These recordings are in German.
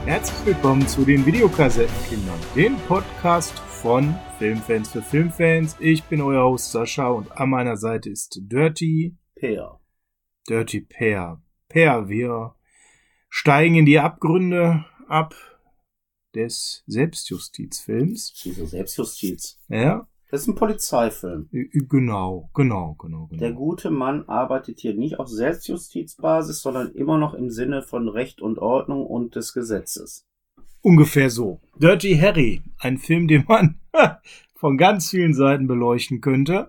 Herzlich willkommen zu den Videokassettenkindern, dem Podcast von Filmfans für Filmfans. Ich bin euer Host Sascha und an meiner Seite ist Dirty Peer. Dirty Peer. Peer, wir steigen in die Abgründe ab des Selbstjustizfilms. Wieso Selbstjustiz? Ja? Das ist ein Polizeifilm. Genau. Der gute Mann arbeitet hier nicht auf Selbstjustizbasis, sondern immer noch im Sinne von Recht und Ordnung und des Gesetzes. Ungefähr so. Dirty Harry, ein Film, den man von ganz vielen Seiten beleuchten könnte.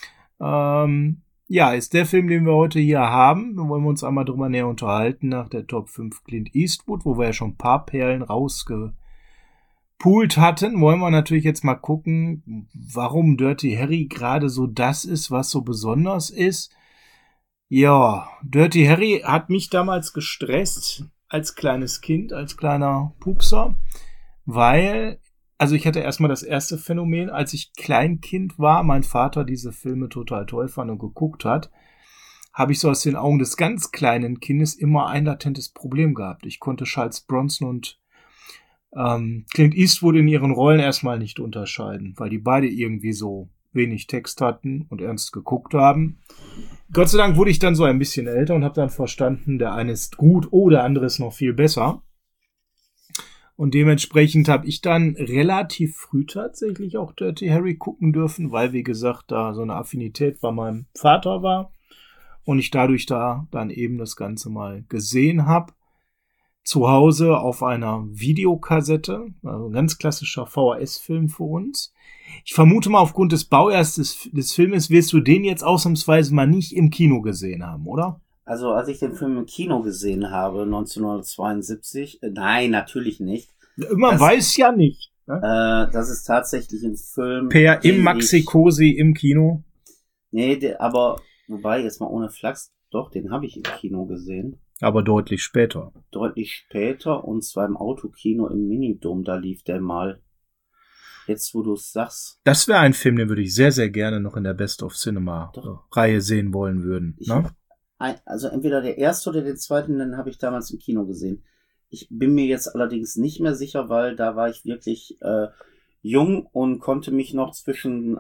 Ist der Film, den wir heute hier haben. Da wollen wir uns einmal drüber näher unterhalten nach der Top 5 Clint Eastwood, wo wir ja schon ein paar Perlen rausgepoolt hatten. Wollen wir natürlich jetzt mal gucken, warum Dirty Harry gerade so das ist, was so besonders ist. Ja, Dirty Harry hat mich damals gestresst als kleines Kind, als kleiner Pupser, weil, also ich hatte erstmal das erste Phänomen, als ich Kleinkind war, mein Vater diese Filme total toll fand und geguckt hat, habe ich so aus den Augen des ganz kleinen Kindes immer ein latentes Problem gehabt. Ich konnte Charles Bronson und Clint Eastwood in ihren Rollen erstmal nicht unterscheiden, weil die beide irgendwie so wenig Text hatten und ernst geguckt haben. Gott sei Dank wurde ich dann so ein bisschen älter und habe dann verstanden, der eine ist gut, der andere ist noch viel besser. Und dementsprechend habe ich dann relativ früh tatsächlich auch Dirty Harry gucken dürfen, weil, wie gesagt, da so eine Affinität bei meinem Vater war und ich dadurch da dann eben das Ganze mal gesehen habe. Zu Hause auf einer Videokassette, also ein ganz klassischer VHS-Film für uns. Ich vermute mal, aufgrund des Baujahrs des Filmes wirst du den jetzt ausnahmsweise mal nicht im Kino gesehen haben, oder? Also als ich den Film im Kino gesehen habe, 1972, nein, natürlich nicht. Man weiß ja nicht. Ne? Das ist tatsächlich ein Film. Im Maxi-Cosi im Kino. Nee, aber, wobei, jetzt mal ohne Flachs, doch, den habe ich im Kino gesehen. Aber deutlich später. Und zwar im Autokino im Minidom, da lief der mal. Jetzt, wo du es sagst. Das wäre ein Film, den würde ich sehr, sehr gerne noch in der Best of Cinema-Reihe sehen wollen würden. Ne? Also entweder der erste oder den zweiten, den habe ich damals im Kino gesehen. Ich bin mir jetzt allerdings nicht mehr sicher, weil da war ich wirklich jung und konnte mich noch zwischen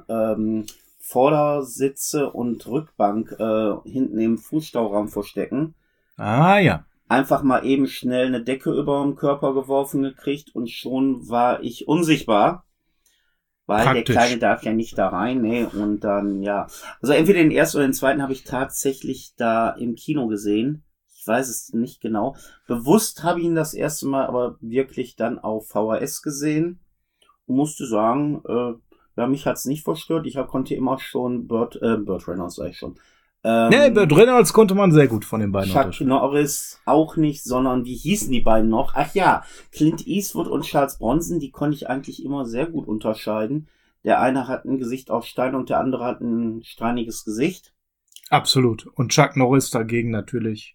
Vordersitze und Rückbank hinten im Fußstauraum verstecken. Ah ja. Einfach mal eben schnell eine Decke über den Körper geworfen gekriegt und schon war ich unsichtbar. Weil praktisch. Der Kleine darf ja nicht da rein, ne? Und dann, ja. Also entweder den ersten oder den zweiten habe ich tatsächlich da im Kino gesehen. Ich weiß es nicht genau. Bewusst habe ich ihn das erste Mal aber wirklich dann auf VHS gesehen. Und musste sagen, mich hat's nicht verstört. Ich konnte immer schon Burt Reynolds, sag ich schon. Burt Reynolds konnte man sehr gut von den beiden Chuck Norris auch nicht, sondern wie hießen die beiden noch? Ach ja, Clint Eastwood und Charles Bronson, die konnte ich eigentlich immer sehr gut unterscheiden. Der eine hat ein Gesicht aus Stein und der andere hat ein steiniges Gesicht. Absolut. Und Chuck Norris dagegen natürlich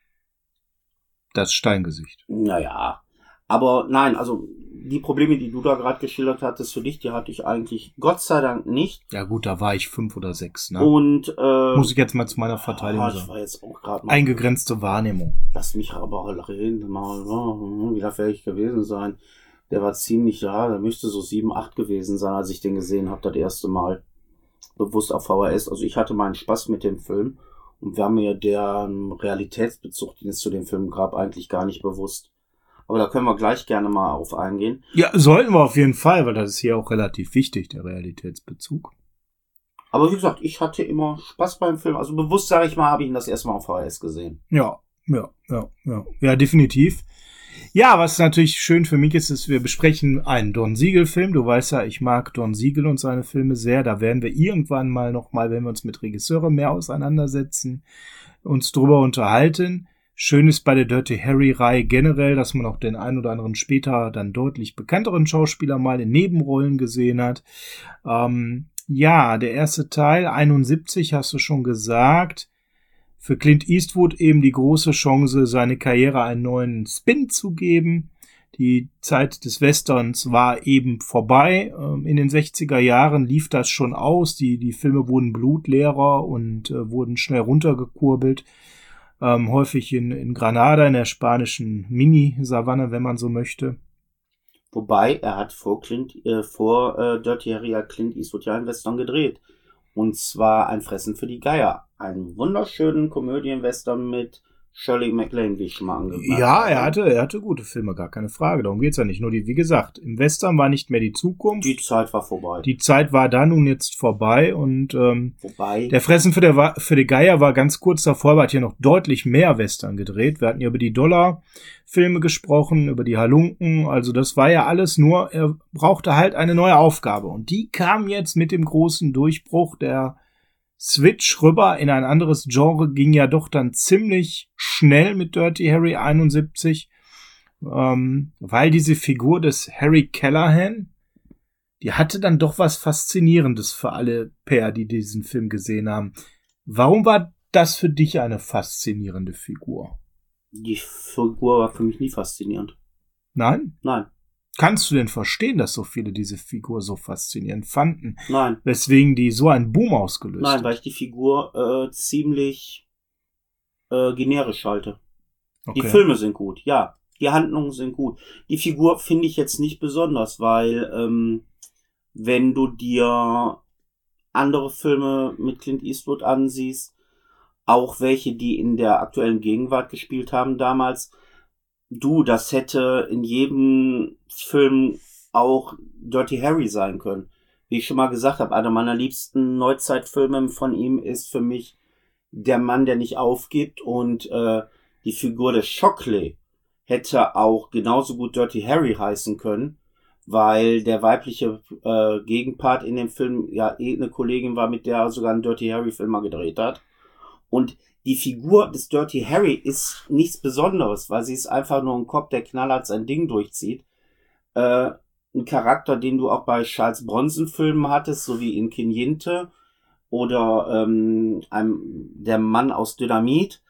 das Steingesicht. Naja, aber nein, also die Probleme, die du da gerade geschildert hattest für dich, die hatte ich eigentlich Gott sei Dank nicht. Ja gut, da war ich 5 oder 6, ne? Und muss ich jetzt mal zu meiner Verteidigung sagen. Ich war jetzt auch gerade mal eingegrenzte Wahrnehmung. Lass mich aber reden, mal, wie darf ich gewesen sein? Der war ziemlich, der müsste so 7, 8 gewesen sein, als ich den gesehen habe, das erste Mal. Bewusst auf VHS. Also ich hatte meinen Spaß mit dem Film und war mir der Realitätsbezug, den es zu dem Film gab, eigentlich gar nicht bewusst. Aber da können wir gleich gerne mal auf eingehen. Ja, sollten wir auf jeden Fall, weil das ist hier auch relativ wichtig, der Realitätsbezug. Aber wie gesagt, ich hatte immer Spaß beim Film. Also bewusst, sage ich mal, habe ich ihn das erste Mal auf VHS gesehen. Ja, definitiv. Ja, was natürlich schön für mich ist, wir besprechen einen Don Siegel-Film. Du weißt ja, ich mag Don Siegel und seine Filme sehr. Da werden wir irgendwann mal nochmal, wenn wir uns mit Regisseuren mehr auseinandersetzen, uns drüber unterhalten. Schön ist bei der Dirty Harry-Reihe generell, dass man auch den einen oder anderen später dann deutlich bekannteren Schauspieler mal in Nebenrollen gesehen hat. Der erste Teil, 71, hast du schon gesagt. Für Clint Eastwood eben die große Chance, seine Karriere einen neuen Spin zu geben. Die Zeit des Westerns war eben vorbei. In den 60er Jahren lief das schon aus. Die Filme wurden blutleerer und wurden schnell runtergekurbelt. häufig in Granada, in der spanischen Mini-Savanne, wenn man so möchte. Wobei, er hat vor Dirty Harry Clint Eastwood ja einen Western gedreht. Und zwar Ein Fressen für die Geier. Einen wunderschönen Komödien-Western mit Shirley MacLaine, wie ich schon mal angemerkt habe. Ja, er hatte gute Filme, gar keine Frage. Darum geht's ja nicht. Nur wie gesagt, im Western war nicht mehr die Zukunft. Die Zeit war vorbei. Die Zeit war da nun jetzt vorbei und Wobei, der Fressen für die Geier war ganz kurz davor, aber hat hier noch deutlich mehr Western gedreht. Wir hatten ja über die Dollar-Filme gesprochen, über die Halunken. Also das war ja alles nur, er brauchte halt eine neue Aufgabe. Und die kam jetzt mit dem großen Durchbruch. Der Switch rüber in ein anderes Genre ging ja doch dann ziemlich schnell mit Dirty Harry 71, weil diese Figur des Harry Callahan, die hatte dann doch was Faszinierendes für alle Pair, die diesen Film gesehen haben. Warum war das für dich eine faszinierende Figur? die Figur war für mich nie faszinierend. Nein? Nein. Kannst du denn verstehen, dass so viele diese Figur so faszinierend fanden? Nein. Weswegen die so einen Boom ausgelöst hat? Nein, weil ich die Figur ziemlich generisch halte. Okay. Die Filme sind gut, ja. Die Handlungen sind gut. Die Figur finde ich jetzt nicht besonders, weil wenn du dir andere Filme mit Clint Eastwood ansiehst, auch welche, die in der aktuellen Gegenwart gespielt haben damals, das hätte in jedem Film auch Dirty Harry sein können. Wie ich schon mal gesagt habe, einer meiner liebsten Neuzeitfilme von ihm ist für mich Der Mann, der nicht aufgibt, und die Figur des Shockley hätte auch genauso gut Dirty Harry heißen können, weil der weibliche Gegenpart in dem Film ja eine Kollegin war, mit der er sogar einen Dirty Harry Film mal gedreht hat. Und die Figur des Dirty Harry ist nichts Besonderes, weil sie ist einfach nur ein Cop, der knallhart sein Ding durchzieht. Ein Charakter, den du auch bei Charles Bronson-Filmen hattest, so wie in Kinyinte oder der Mann aus Dynamit.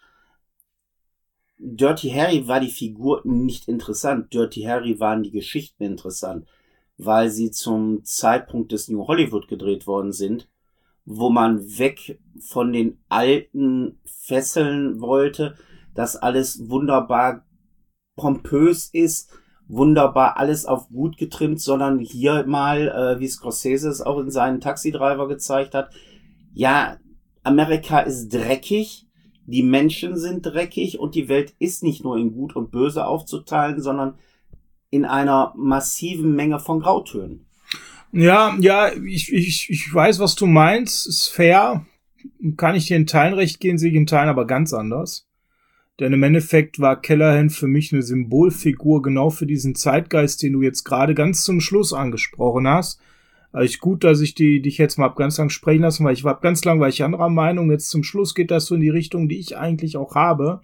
Dirty Harry war die Figur nicht interessant. Dirty Harry waren die Geschichten interessant, weil sie zum Zeitpunkt des New Hollywood gedreht worden sind, wo man weg von den alten Fesseln wollte, dass alles wunderbar pompös ist, wunderbar alles auf gut getrimmt, sondern hier mal, wie Scorsese es auch in seinen Taxi Driver gezeigt hat, ja, Amerika ist dreckig, die Menschen sind dreckig und die Welt ist nicht nur in Gut und Böse aufzuteilen, sondern in einer massiven Menge von Grautönen. Ja, ich weiß, was du meinst. Ist fair. Kann ich dir in Teilen recht geben, sehe ich in Teilen aber ganz anders. Denn im Endeffekt war Callahan für mich eine Symbolfigur genau für diesen Zeitgeist, den du jetzt gerade ganz zum Schluss angesprochen hast. Also gut, dass ich dich jetzt mal ganz lang sprechen lassen, weil war ich anderer Meinung. Jetzt zum Schluss geht das so in die Richtung, die ich eigentlich auch habe.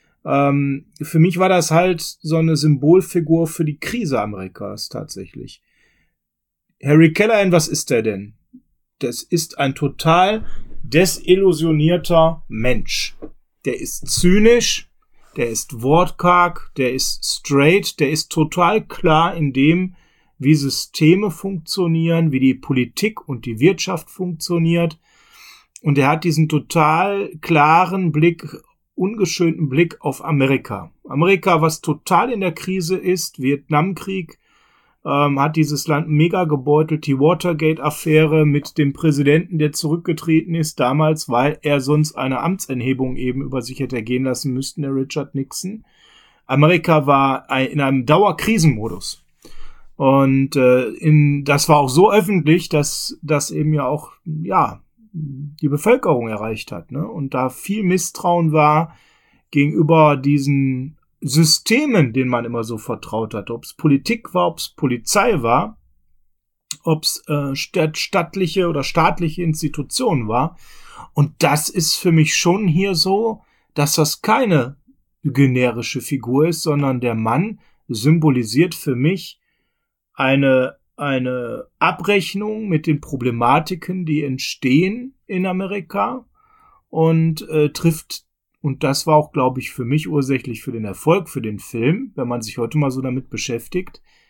Für mich war das halt so eine Symbolfigur für die Krise Amerikas tatsächlich. Harry Callahan, was ist der denn? Das ist ein total desillusionierter Mensch. Der ist zynisch, der ist wortkarg, der ist straight, der ist total klar in dem, wie Systeme funktionieren, wie die Politik und die Wirtschaft funktioniert. Und er hat diesen total klaren Blick, ungeschönten Blick auf Amerika. Amerika, was total in der Krise ist, Vietnamkrieg, hat dieses Land mega gebeutelt, die Watergate-Affäre mit dem Präsidenten, der zurückgetreten ist damals, weil er sonst eine Amtsenthebung eben über sich hätte ergehen lassen müssten, der Richard Nixon. Amerika war in einem Dauerkrisenmodus. Und das war auch so öffentlich, dass das eben ja auch die Bevölkerung erreicht hat, ne? Und da viel Misstrauen war gegenüber diesen Systemen, denen man immer so vertraut hat, ob es Politik war, ob es Polizei war, ob es staatliche Institutionen war. Und das ist für mich schon hier so, dass das keine generische Figur ist, sondern der Mann symbolisiert für mich eine Abrechnung mit den Problematiken, die entstehen in Amerika und trifft. Und das war auch, glaube ich, für mich ursächlich für den Erfolg für den Film, wenn man sich heute mal so damit beschäftigt.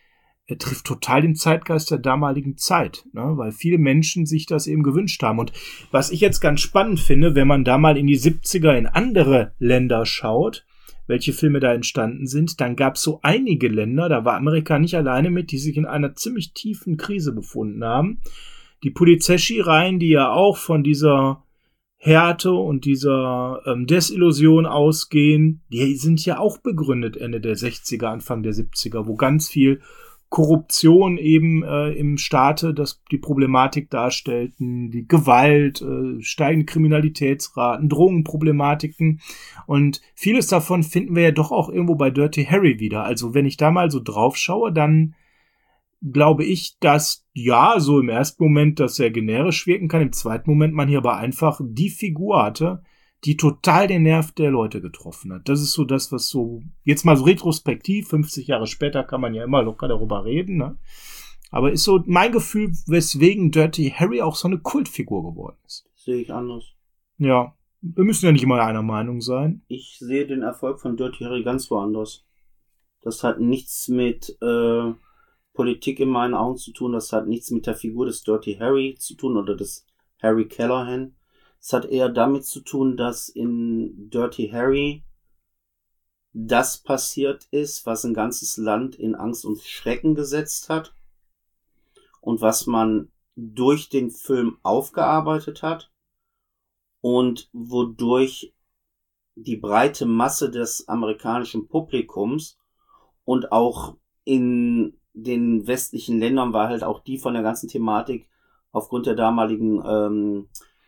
er trifft total den Zeitgeist der damaligen Zeit, ne? Weil viele Menschen sich das eben gewünscht haben. Und was ich jetzt ganz spannend finde, wenn man da mal in die 70er in andere Länder schaut, welche Filme da entstanden sind, dann gab es so einige Länder, da war Amerika nicht alleine mit, die sich in einer ziemlich tiefen Krise befunden haben. Die Polizeschi-Reihen, die ja auch von dieser Härte und dieser Desillusion ausgehen, die sind ja auch begründet Ende der 60er, Anfang der 70er, wo ganz viel Korruption eben im Staate die Problematik darstellten, die Gewalt, steigende Kriminalitätsraten, Drogenproblematiken und vieles davon finden wir ja doch auch irgendwo bei Dirty Harry wieder. Also wenn ich da mal so drauf schaue, dann glaube ich, dass ja, so im ersten Moment das sehr generisch wirken kann, im zweiten Moment man hier aber einfach die Figur hatte, die total den Nerv der Leute getroffen hat. Das ist so das, was so, jetzt mal so retrospektiv, 50 Jahre später kann man ja immer locker darüber reden, ne? Aber ist so mein Gefühl, weswegen Dirty Harry auch so eine Kultfigur geworden ist. Sehe ich anders. Ja, wir müssen ja nicht immer einer Meinung sein. Ich sehe den Erfolg von Dirty Harry ganz woanders. Das hat nichts mit Politik in meinen Augen zu tun, das hat nichts mit der Figur des Dirty Harry zu tun oder des Harry Callahan. Es hat eher damit zu tun, dass in Dirty Harry das passiert ist, was ein ganzes Land in Angst und Schrecken gesetzt hat und was man durch den Film aufgearbeitet hat und wodurch die breite Masse des amerikanischen Publikums und auch in den westlichen Ländern war halt auch die von der ganzen Thematik aufgrund der damaligen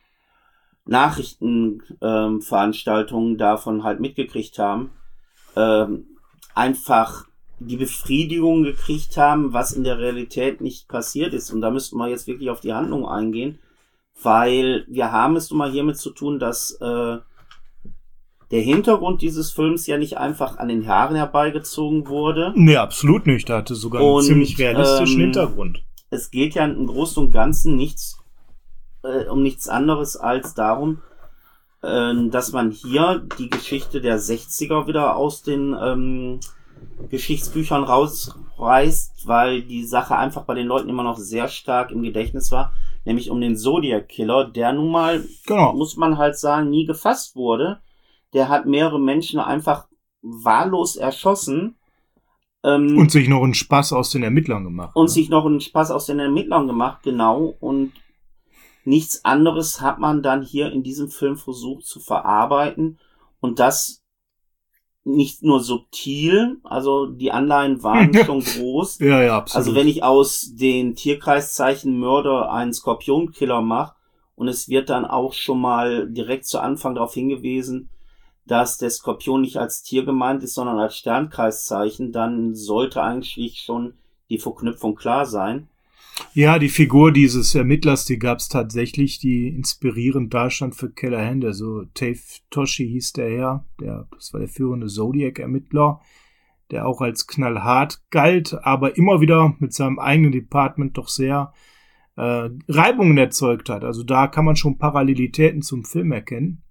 Nachrichtenveranstaltungen davon halt mitgekriegt haben, einfach die Befriedigung gekriegt haben, was in der Realität nicht passiert ist. Und da müssten wir jetzt wirklich auf die Handlung eingehen, weil wir haben es nun mal hiermit zu tun, dass der Hintergrund dieses Films ja nicht einfach an den Haaren herbeigezogen wurde. Nee, absolut nicht. Da hatte sogar einen ziemlich realistischen Hintergrund. Es geht ja im Großen und Ganzen um nichts anderes als darum, dass man hier die Geschichte der 60er wieder aus den Geschichtsbüchern rausreißt, weil die Sache einfach bei den Leuten immer noch sehr stark im Gedächtnis war, nämlich um den Zodiac Killer, der nun mal, muss man halt sagen, nie gefasst wurde. Der hat mehrere Menschen einfach wahllos erschossen. Und sich noch einen Spaß aus den Ermittlern gemacht. Genau. Und nichts anderes hat man dann hier in diesem Film versucht zu verarbeiten. Und das nicht nur subtil, also die Anleihen waren schon groß. Ja, absolut. Also wenn ich aus den Tierkreiszeichen Mörder einen Skorpionkiller mache und es wird dann auch schon mal direkt zu Anfang darauf hingewiesen, dass der Skorpion nicht als Tier gemeint ist, sondern als Sternkreiszeichen, dann sollte eigentlich schon die Verknüpfung klar sein. Ja, die Figur dieses Ermittlers, die gab es tatsächlich, die inspirierend dastand für Callahan. Also Dave Toschi hieß der Herr, das war der führende Zodiac-Ermittler, der auch als knallhart galt, aber immer wieder mit seinem eigenen Department doch sehr Reibungen erzeugt hat. Also da kann man schon Parallelitäten zum Film erkennen.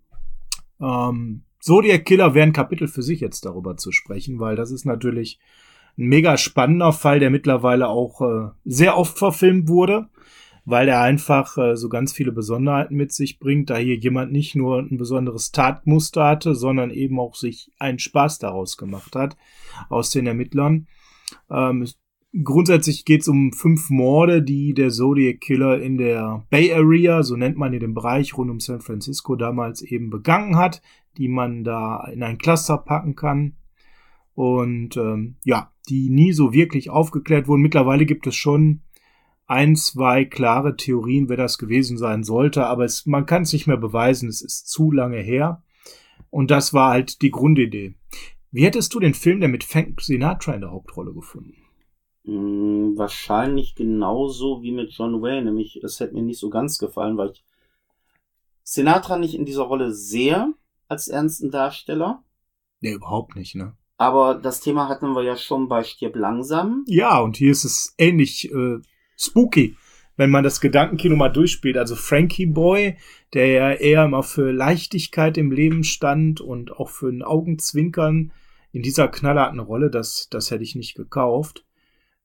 Zodiac Killer wäre ein Kapitel für sich jetzt darüber zu sprechen, weil das ist natürlich ein mega spannender Fall, der mittlerweile auch sehr oft verfilmt wurde, weil er einfach so ganz viele Besonderheiten mit sich bringt, da hier jemand nicht nur ein besonderes Tatmuster hatte, sondern eben auch sich einen Spaß daraus gemacht hat aus den Ermittlern. Grundsätzlich geht es um 5 Morde, die der Zodiac Killer in der Bay Area, so nennt man hier den Bereich rund um San Francisco, damals eben begangen hat, die man da in ein Cluster packen kann und die nie so wirklich aufgeklärt wurden. Mittlerweile gibt es schon 1, 2 klare Theorien, wer das gewesen sein sollte, aber man kann es nicht mehr beweisen, es ist zu lange her und das war halt die Grundidee. Wie hättest du den Film denn mit Frank Sinatra in der Hauptrolle gefunden? Wahrscheinlich genauso wie mit John Wayne, nämlich das hätte mir nicht so ganz gefallen, weil ich Sinatra nicht in dieser Rolle sehe als ernsten Darsteller. Nee, überhaupt nicht, ne? Aber das Thema hatten wir ja schon bei Stirb langsam. Ja, und hier ist es ähnlich spooky, wenn man das Gedankenkino mal durchspielt. Also Frankie Boy, der ja eher immer für Leichtigkeit im Leben stand und auch für ein Augenzwinkern in dieser knallharten Rolle, das hätte ich nicht gekauft.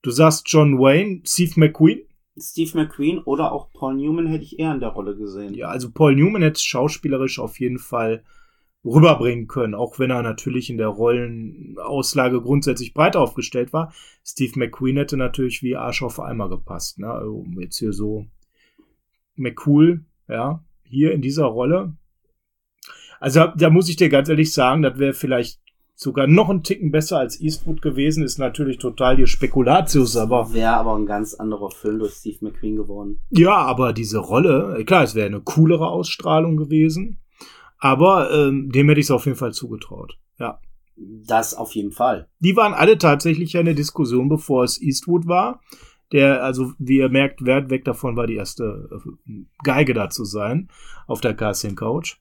Du sagst John Wayne, Steve McQueen? Steve McQueen oder auch Paul Newman hätte ich eher in der Rolle gesehen. Ja, also Paul Newman hätte es schauspielerisch auf jeden Fall rüberbringen können, auch wenn er natürlich in der Rollenauslage grundsätzlich breit aufgestellt war. Steve McQueen hätte natürlich wie Arsch auf Eimer gepasst. Ne? Also jetzt hier so McCool, ja, hier in dieser Rolle. Also da muss ich dir ganz ehrlich sagen, das wäre vielleicht sogar noch ein Ticken besser als Eastwood gewesen, ist natürlich total die Spekulatius, aber... Wäre aber ein ganz anderer Film durch Steve McQueen geworden. Ja, aber diese Rolle, klar, es wäre eine coolere Ausstrahlung gewesen, aber dem hätte ich es auf jeden Fall zugetraut, ja. Das auf jeden Fall. Die waren alle tatsächlich ja in der Diskussion, bevor es Eastwood war, der, also wie ihr merkt, weit weg davon war, die erste Geige da zu sein, auf der Casting Couch.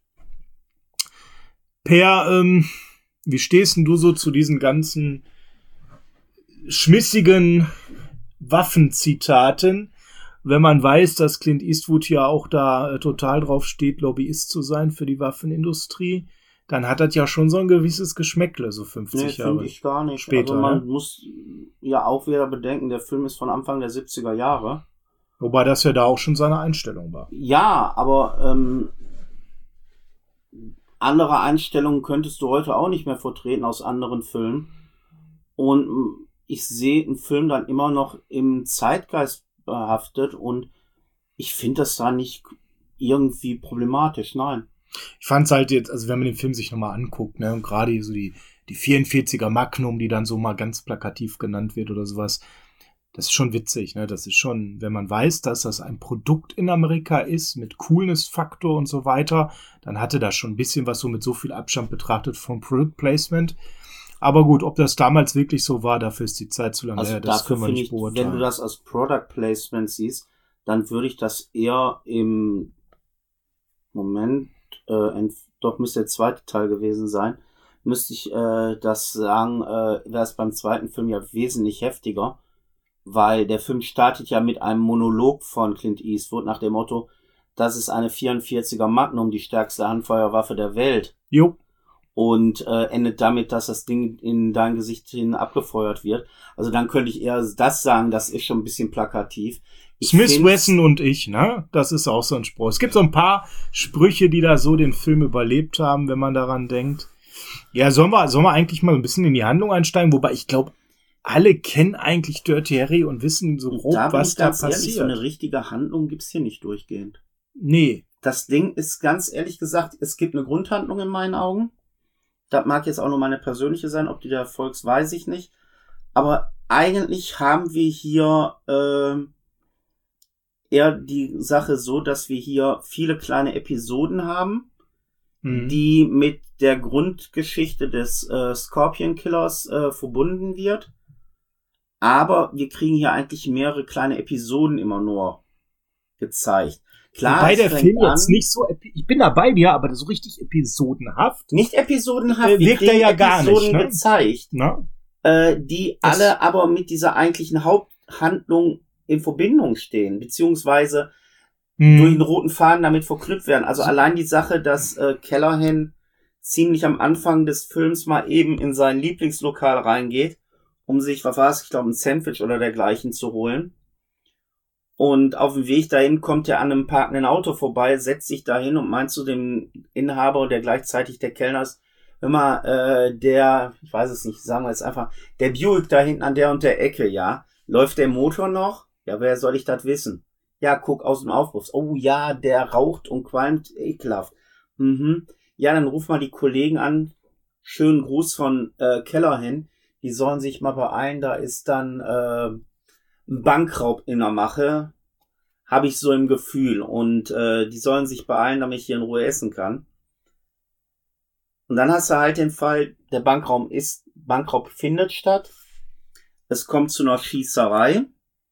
Per, wie stehst denn du so zu diesen ganzen schmissigen Waffenzitaten, wenn man weiß, dass Clint Eastwood ja auch da total drauf steht, Lobbyist zu sein für die Waffenindustrie, dann hat das ja schon so ein gewisses Geschmäckle, so 50 Jahre finde ich gar nicht. später. Also man muss ja auch wieder bedenken, der Film ist von Anfang der 70er Jahre. Wobei das ja da auch schon seine Einstellung war. Ja, aber andere Einstellungen könntest du heute auch nicht mehr vertreten aus anderen Filmen. Und ich sehe einen Film dann immer noch im Zeitgeist behaftet und ich finde das da nicht irgendwie problematisch, nein. Ich fand's halt jetzt, also wenn man den Film sich nochmal anguckt, ne, und gerade so die 44er Magnum, die dann so mal ganz plakativ genannt wird oder sowas, das ist schon witzig, ne, das ist schon, wenn man weiß, dass das ein Produkt in Amerika ist, mit Coolness-Faktor und so weiter, dann hatte das schon ein bisschen was so mit so viel Abstand betrachtet vom Product Placement. Aber gut, ob das damals wirklich so war, dafür ist die Zeit zu lange her, das können wir nicht beurteilen. Wenn du das als Product Placement siehst, dann würde ich das eher im Moment, doch müsste der zweite Teil gewesen sein, müsste ich das sagen, wäre es beim zweiten Film ja wesentlich heftiger, weil der Film startet ja mit einem Monolog von Clint Eastwood nach dem Motto, das ist eine 44er Magnum, die stärkste Handfeuerwaffe der Welt. Jo. Und endet damit, dass das Ding in dein Gesicht hin abgefeuert wird. Also dann könnte ich eher das sagen, das ist schon ein bisschen plakativ. Smith, Wesson und ich, ne? Das ist auch so ein Spruch. Es gibt so ein paar Sprüche, die da so den Film überlebt haben, wenn man daran denkt. Ja, sollen wir eigentlich mal ein bisschen in die Handlung einsteigen? Wobei ich glaube, alle kennen eigentlich Dirty Harry und wissen so grob, was da passiert. Ehrlich, so eine richtige Handlung gibt's hier nicht durchgehend. Nee. Das Ding ist ganz ehrlich gesagt, es gibt eine Grundhandlung in meinen Augen. Das mag jetzt auch nur meine persönliche sein, ob die der Erfolgs, weiß ich nicht. Aber eigentlich haben wir hier eher die Sache so, dass wir hier viele kleine Episoden haben, die mit der Grundgeschichte des Scorpion Killers verbunden wird. Aber wir kriegen hier eigentlich mehrere kleine Episoden immer nur gezeigt. Klar, wobei der Film jetzt nicht so, ich bin da bei dir, aber so richtig episodenhaft. Nicht episodenhaft, wirkt er ja gar nicht, Episoden gezeigt, ne? Die alle aber mit dieser eigentlichen Haupthandlung in Verbindung stehen, beziehungsweise durch einen roten Faden damit verknüpft werden. Also allein die Sache, dass Callahan ziemlich am Anfang des Films mal eben in sein Lieblingslokal reingeht, um sich, ich glaube, ein Sandwich oder dergleichen zu holen. Und auf dem Weg dahin kommt er an einem parkenden Auto vorbei, setzt sich dahin und meint zu dem Inhaber, der gleichzeitig der Kellner ist, hör mal, ich weiß es nicht, sagen wir jetzt einfach, der Buick da hinten an der und der Ecke, ja, läuft der Motor noch? Ja, wer soll ich das wissen? Ja, guck aus dem Aufruf. Oh ja, der raucht und qualmt ekelhaft. Ja, dann ruf mal die Kollegen an. Schönen Gruß von Callahan. Die sollen sich mal beeilen, da ist dann ein Bankraub in der Mache. Habe ich so im Gefühl. Und die sollen sich beeilen, damit ich hier in Ruhe essen kann. Und dann hast du halt den Fall, der Bankraub findet statt. Es kommt zu einer Schießerei.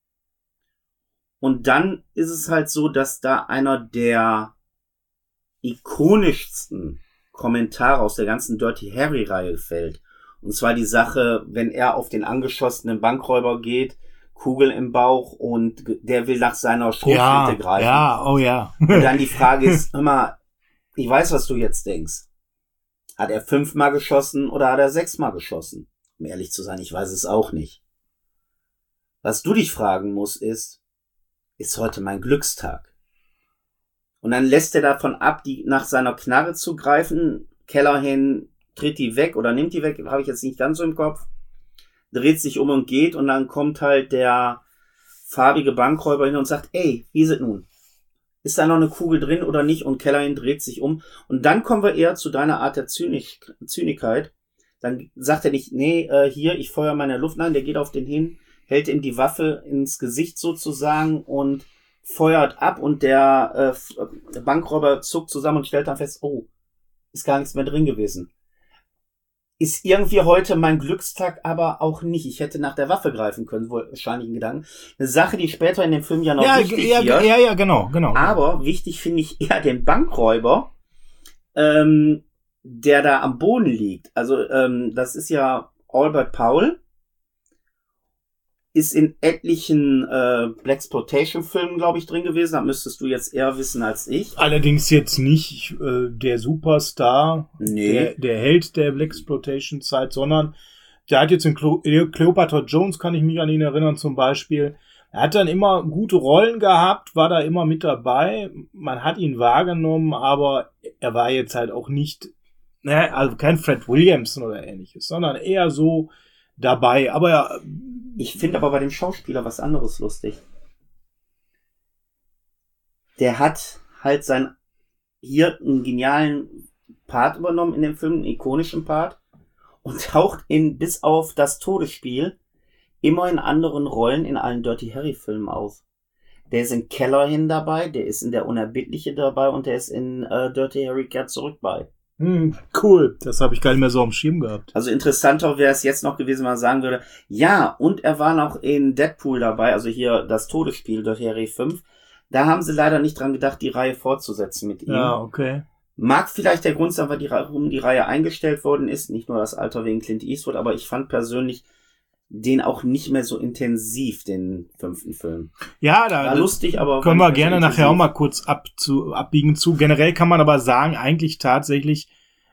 Und dann ist es halt so, dass da einer der ikonischsten Kommentare aus der ganzen Dirty Harry-Reihe fällt. Und zwar die Sache, wenn er auf den angeschossenen Bankräuber geht, Kugel im Bauch und der will nach seiner Schrotflinte greifen. Ja, oh ja. Und dann die Frage ist, hör mal, ich weiß, was du jetzt denkst. Hat er 5-mal geschossen oder hat er 6-mal geschossen? Um ehrlich zu sein, ich weiß es auch nicht. Was du dich fragen musst, ist heute mein Glückstag? Und dann lässt er davon ab, die nach seiner Knarre zu greifen. Callahan tritt die weg oder nimmt die weg, habe ich jetzt nicht ganz so im Kopf. Dreht sich um und geht und dann kommt halt der farbige Bankräuber hin und sagt, ey, wie ist es nun? Ist da noch eine Kugel drin oder nicht? Und Callahan dreht sich um. Und dann kommen wir eher zu deiner Art der Zynigkeit. Dann sagt er nicht, nee, hier, ich feuer meine Luft. Nein, der geht auf den hin, hält ihm die Waffe ins Gesicht sozusagen und feuert ab. Und der Bankräuber zuckt zusammen und stellt dann fest, oh, ist gar nichts mehr drin gewesen. Ist irgendwie heute mein Glückstag aber auch nicht. Ich hätte nach der Waffe greifen können, wohl wahrscheinlich ein Gedanke. Eine Sache, die später in dem Film ja noch wichtig wird. Ja, genau. Aber wichtig finde ich eher den Bankräuber, der da am Boden liegt. Also das ist ja Albert Powell. Ist in etlichen Blaxploitation-Filmen, glaube ich, drin gewesen. Da müsstest du jetzt eher wissen als ich. Allerdings jetzt nicht der Superstar, Nee. der Held der Blaxploitation-Zeit, sondern der hat jetzt in Cleopatra Jones, kann ich mich an ihn erinnern zum Beispiel. Er hat dann immer gute Rollen gehabt, war da immer mit dabei. Man hat ihn wahrgenommen, aber er war jetzt halt auch nicht, also kein Fred Williamson oder ähnliches, sondern eher so dabei. Aber ja, ich finde aber bei dem Schauspieler was anderes lustig. Der hat halt hier einen genialen Part übernommen in dem Film, einen ikonischen Part, und taucht bis auf das Todesspiel immer in anderen Rollen in allen Dirty Harry Filmen auf. Der ist in Callahan dabei, der ist in Der Unerbittliche dabei und der ist in Dirty Harry kehrt zurück bei. Cool, das habe ich gar nicht mehr so am Schirm gehabt. Also interessanter wäre es jetzt noch gewesen, wenn man sagen würde, ja, und er war noch in Deadpool dabei, also hier das Todesspiel Dirty Harry 5. Da haben sie leider nicht dran gedacht, die Reihe fortzusetzen mit ihm. Ja, okay. Mag vielleicht der Grund sein, warum die Reihe eingestellt worden ist, nicht nur das Alter wegen Clint Eastwood, aber ich fand persönlich den auch nicht mehr so intensiv, den 5. Film. Ja, war lustig, aber können wir gerne nachher auch mal kurz abbiegen zu. Generell kann man aber sagen, eigentlich tatsächlich,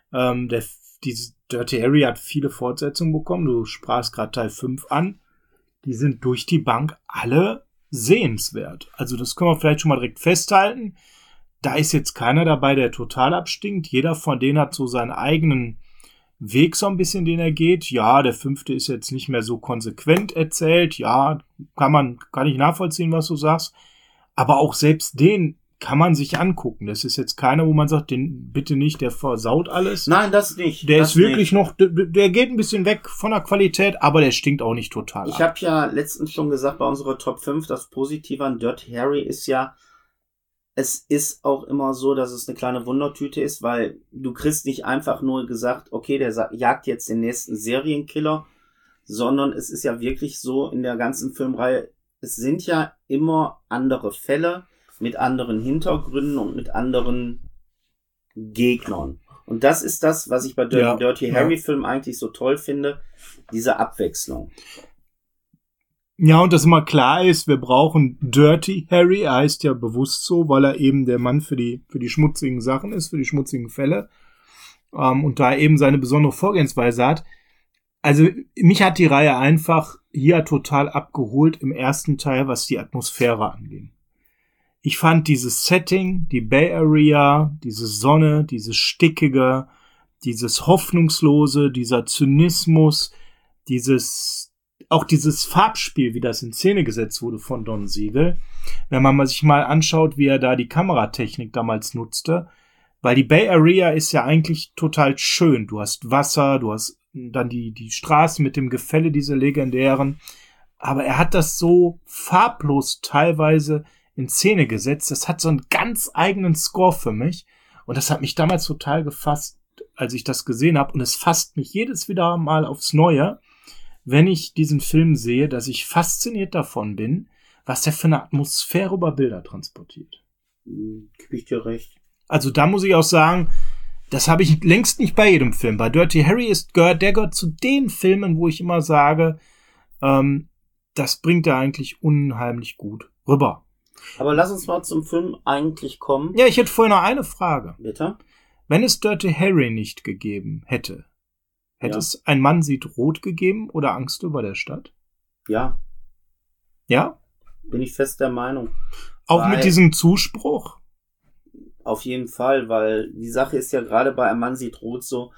diese Dirty Harry hat viele Fortsetzungen bekommen. Du sprachst gerade Teil 5 an. Die sind durch die Bank alle sehenswert. Also das können wir vielleicht schon mal direkt festhalten. Da ist jetzt keiner dabei, der total abstinkt. Jeder von denen hat so seinen eigenen Weg so ein bisschen, den er geht. Ja, der 5. ist jetzt nicht mehr so konsequent erzählt. Ja, kann ich nachvollziehen, was du sagst. Aber auch selbst den kann man sich angucken. Das ist jetzt keiner, wo man sagt, den bitte nicht, der versaut alles. Nein, das nicht. Der ist wirklich noch, der geht ein bisschen weg von der Qualität, aber der stinkt auch nicht total ab. Ich habe ja letztens schon gesagt, bei unserer Top 5, das Positive an Dirty Harry ist ja, es ist auch immer so, dass es eine kleine Wundertüte ist, weil du kriegst nicht einfach nur gesagt, okay, der jagt jetzt den nächsten Serienkiller, sondern es ist ja wirklich so in der ganzen Filmreihe, es sind ja immer andere Fälle mit anderen Hintergründen und mit anderen Gegnern. Und das ist das, was ich bei Dirty Harry Filmen eigentlich so toll finde, diese Abwechslung. Ja, und dass immer klar ist, wir brauchen Dirty Harry. Er heißt ja bewusst so, weil er eben der Mann für die schmutzigen Sachen ist, für die schmutzigen Fälle. Und da eben seine besondere Vorgehensweise hat. Also, mich hat die Reihe einfach hier total abgeholt im ersten Teil, was die Atmosphäre angeht. Ich fand dieses Setting, die Bay Area, diese Sonne, dieses Stickige, dieses Hoffnungslose, dieser Zynismus, auch dieses Farbspiel, wie das in Szene gesetzt wurde von Don Siegel, wenn man sich mal anschaut, wie er da die Kameratechnik damals nutzte, weil die Bay Area ist ja eigentlich total schön. Du hast Wasser, du hast dann die Straßen mit dem Gefälle, diese legendären, aber er hat das so farblos teilweise in Szene gesetzt. Das hat so einen ganz eigenen Score für mich und das hat mich damals total gefasst, als ich das gesehen habe, und es fasst mich jedes wieder mal aufs Neue, wenn ich diesen Film sehe, dass ich fasziniert davon bin, was der für eine Atmosphäre über Bilder transportiert. Gib ich dir recht. Also da muss ich auch sagen, das habe ich längst nicht bei jedem Film. Bei Dirty Harry gehört zu den Filmen, wo ich immer sage, das bringt er eigentlich unheimlich gut rüber. Aber lass uns mal zum Film eigentlich kommen. Ja, ich hätte vorher noch eine Frage. Bitte? Wenn es Dirty Harry nicht gegeben hätte, hätte es Ein Mann sieht rot gegeben oder Angst über der Stadt? Ja. Ja? Bin ich fest der Meinung. Auch mit diesem Zuspruch? Auf jeden Fall, weil die Sache ist ja gerade bei Ein Mann sieht rot so,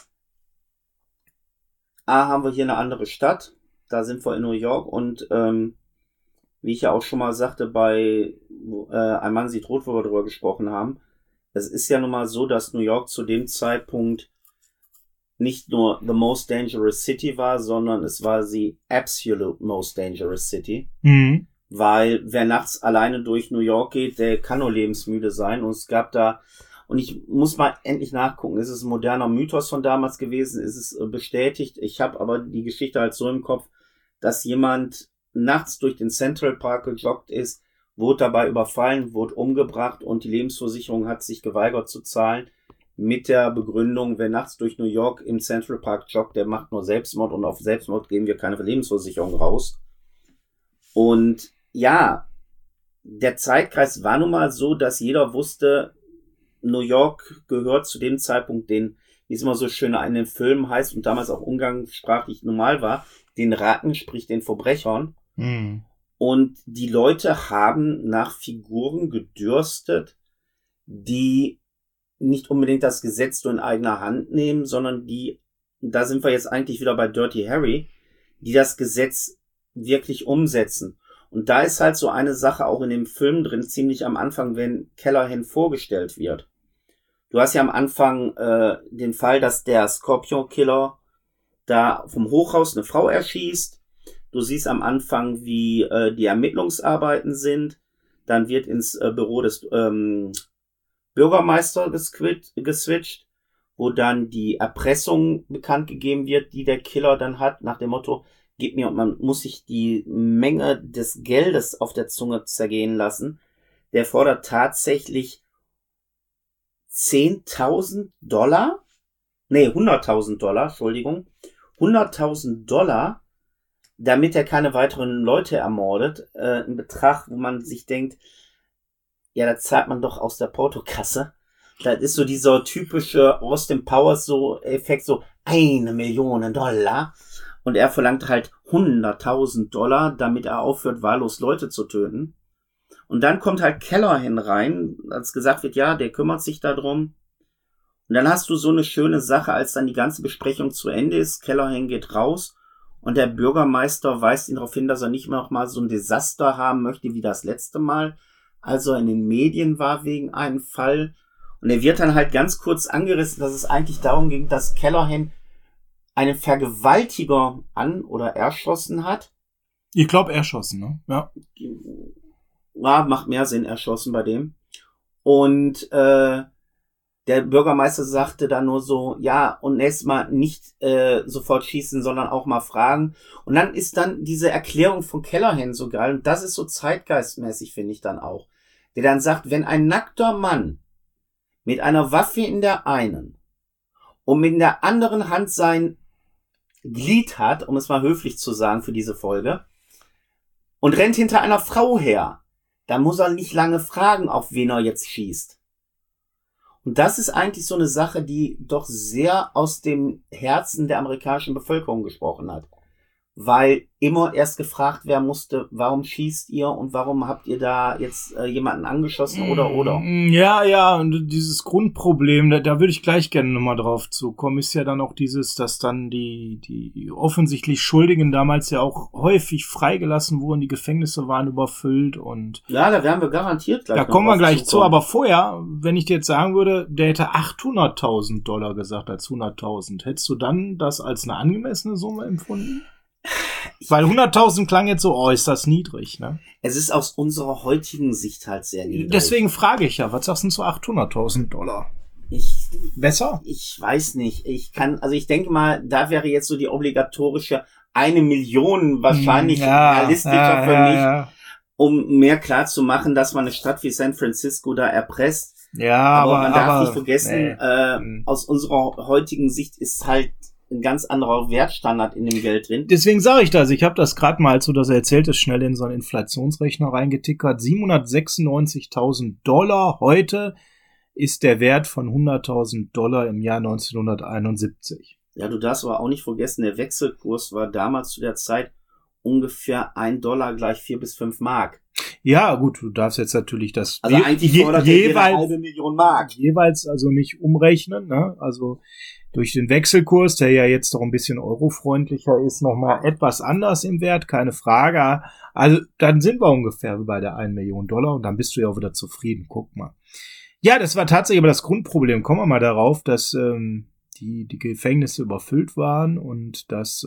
haben wir hier eine andere Stadt, da sind wir in New York und wie ich ja auch schon mal sagte bei Ein Mann sieht rot, wo wir darüber gesprochen haben, es ist ja nun mal so, dass New York zu dem Zeitpunkt nicht nur the most dangerous city war, sondern es war the absolute most dangerous city. Mhm. Weil wer nachts alleine durch New York geht, der kann nur lebensmüde sein. Und es gab da, und ich muss mal endlich nachgucken, ist es ein moderner Mythos von damals gewesen, ist es bestätigt? Ich habe aber die Geschichte halt so im Kopf, dass jemand nachts durch den Central Park gejoggt ist, wurde dabei überfallen, wurde umgebracht und die Lebensversicherung hat sich geweigert zu zahlen mit der Begründung, wer nachts durch New York im Central Park joggt, der macht nur Selbstmord und auf Selbstmord geben wir keine Lebensversicherung raus. Und ja, der Zeitkreis war nun mal so, dass jeder wusste, New York gehört zu dem Zeitpunkt den, wie es immer so schön in den Filmen heißt und damals auch umgangssprachlich normal war, den Ratten, sprich den Verbrechern. Mhm. Und die Leute haben nach Figuren gedürstet, die nicht unbedingt das Gesetz nur in eigener Hand nehmen, sondern die, da sind wir jetzt eigentlich wieder bei Dirty Harry, die das Gesetz wirklich umsetzen. Und da ist halt so eine Sache auch in dem Film drin, ziemlich am Anfang, wenn Callahan vorgestellt wird. Du hast ja am Anfang den Fall, dass der Scorpion Killer da vom Hochhaus eine Frau erschießt. Du siehst am Anfang, wie die Ermittlungsarbeiten sind. Dann wird ins Büro des Bürgermeisters geswitcht, wo dann die Erpressung bekannt gegeben wird, die der Killer dann hat, nach dem Motto, gib mir, und man muss sich die Menge des Geldes auf der Zunge zergehen lassen. Der fordert tatsächlich $10.000? Nee, $100.000, Entschuldigung. $100.000, damit er keine weiteren Leute ermordet. Ein Betrag, wo man sich denkt, ja, da zahlt man doch aus der Portokasse. Das ist so dieser typische Austin Powers so Effekt, so $1 Million. Und er verlangt halt $100.000, damit er aufhört, wahllos Leute zu töten. Und dann kommt halt Callahan rein, als gesagt wird, ja, der kümmert sich darum. Und dann hast du so eine schöne Sache, als dann die ganze Besprechung zu Ende ist. Callahan geht raus und der Bürgermeister weist ihn darauf hin, dass er nicht mehr noch mal so ein Desaster haben möchte wie das letzte Mal, als er in den Medien war wegen einem Fall. Und er wird dann halt ganz kurz angerissen, dass es eigentlich darum ging, dass Callahan einen Vergewaltiger oder erschossen hat. Ich glaube erschossen, ne? Ja. Ja, macht mehr Sinn, erschossen bei dem. Und der Bürgermeister sagte dann nur so, ja, und nächstes Mal nicht sofort schießen, sondern auch mal fragen. Und dann ist dann diese Erklärung von Callahan so geil. Und das ist so zeitgeistmäßig, finde ich dann auch. Der dann sagt, wenn ein nackter Mann mit einer Waffe in der einen und mit der anderen Hand sein Glied hat, um es mal höflich zu sagen für diese Folge, und rennt hinter einer Frau her, dann muss er nicht lange fragen, auf wen er jetzt schießt. Und das ist eigentlich so eine Sache, die doch sehr aus dem Herzen der amerikanischen Bevölkerung gesprochen hat. Weil immer erst gefragt werden musste, warum schießt ihr und warum habt ihr da jetzt jemanden angeschossen oder. Ja, und dieses Grundproblem, da würde ich gleich gerne nochmal drauf zukommen, ist ja dann auch dieses, dass dann die offensichtlich Schuldigen damals ja auch häufig freigelassen wurden, die Gefängnisse waren überfüllt und... Ja, da werden wir garantiert gleich. Da kommen wir gleich zu, aber vorher, wenn ich dir jetzt sagen würde, der hätte $800.000 gesagt als 100.000, hättest du dann das als eine angemessene Summe empfunden? Weil 100.000 klang jetzt so, ist das niedrig, ne? Es ist aus unserer heutigen Sicht halt sehr niedrig. Deswegen frage ich ja, was sagst du zu $800.000? Besser? Ich weiß nicht. Ich denke mal, da wäre jetzt so die obligatorische 1 Million wahrscheinlich realistischer für mich, um mehr klar zu machen, dass man eine Stadt wie San Francisco da erpresst. Ja, aber man darf nicht vergessen, aus unserer heutigen Sicht ist halt ein ganz anderer Wertstandard in dem Geld drin. Deswegen sage ich das. Ich habe das gerade mal, als du das erzählt hast, schnell in so einen Inflationsrechner reingetickert. $796.000 heute ist der Wert von $100.000 im Jahr 1971. Ja, du darfst aber auch nicht vergessen, der Wechselkurs war damals zu der Zeit ungefähr $1 gleich 4 bis 5 Mark. Ja, gut, du darfst jetzt natürlich das also eigentlich fordert jeweils 500.000 Mark. Jeweils also nicht umrechnen, ne? Also durch den Wechselkurs, der ja jetzt doch ein bisschen eurofreundlicher ist, nochmal etwas anders im Wert, keine Frage. Also dann sind wir ungefähr bei der $1 Million und dann bist du ja auch wieder zufrieden. Guck mal. Ja, das war tatsächlich aber das Grundproblem. Kommen wir mal darauf, dass die Gefängnisse überfüllt waren und dass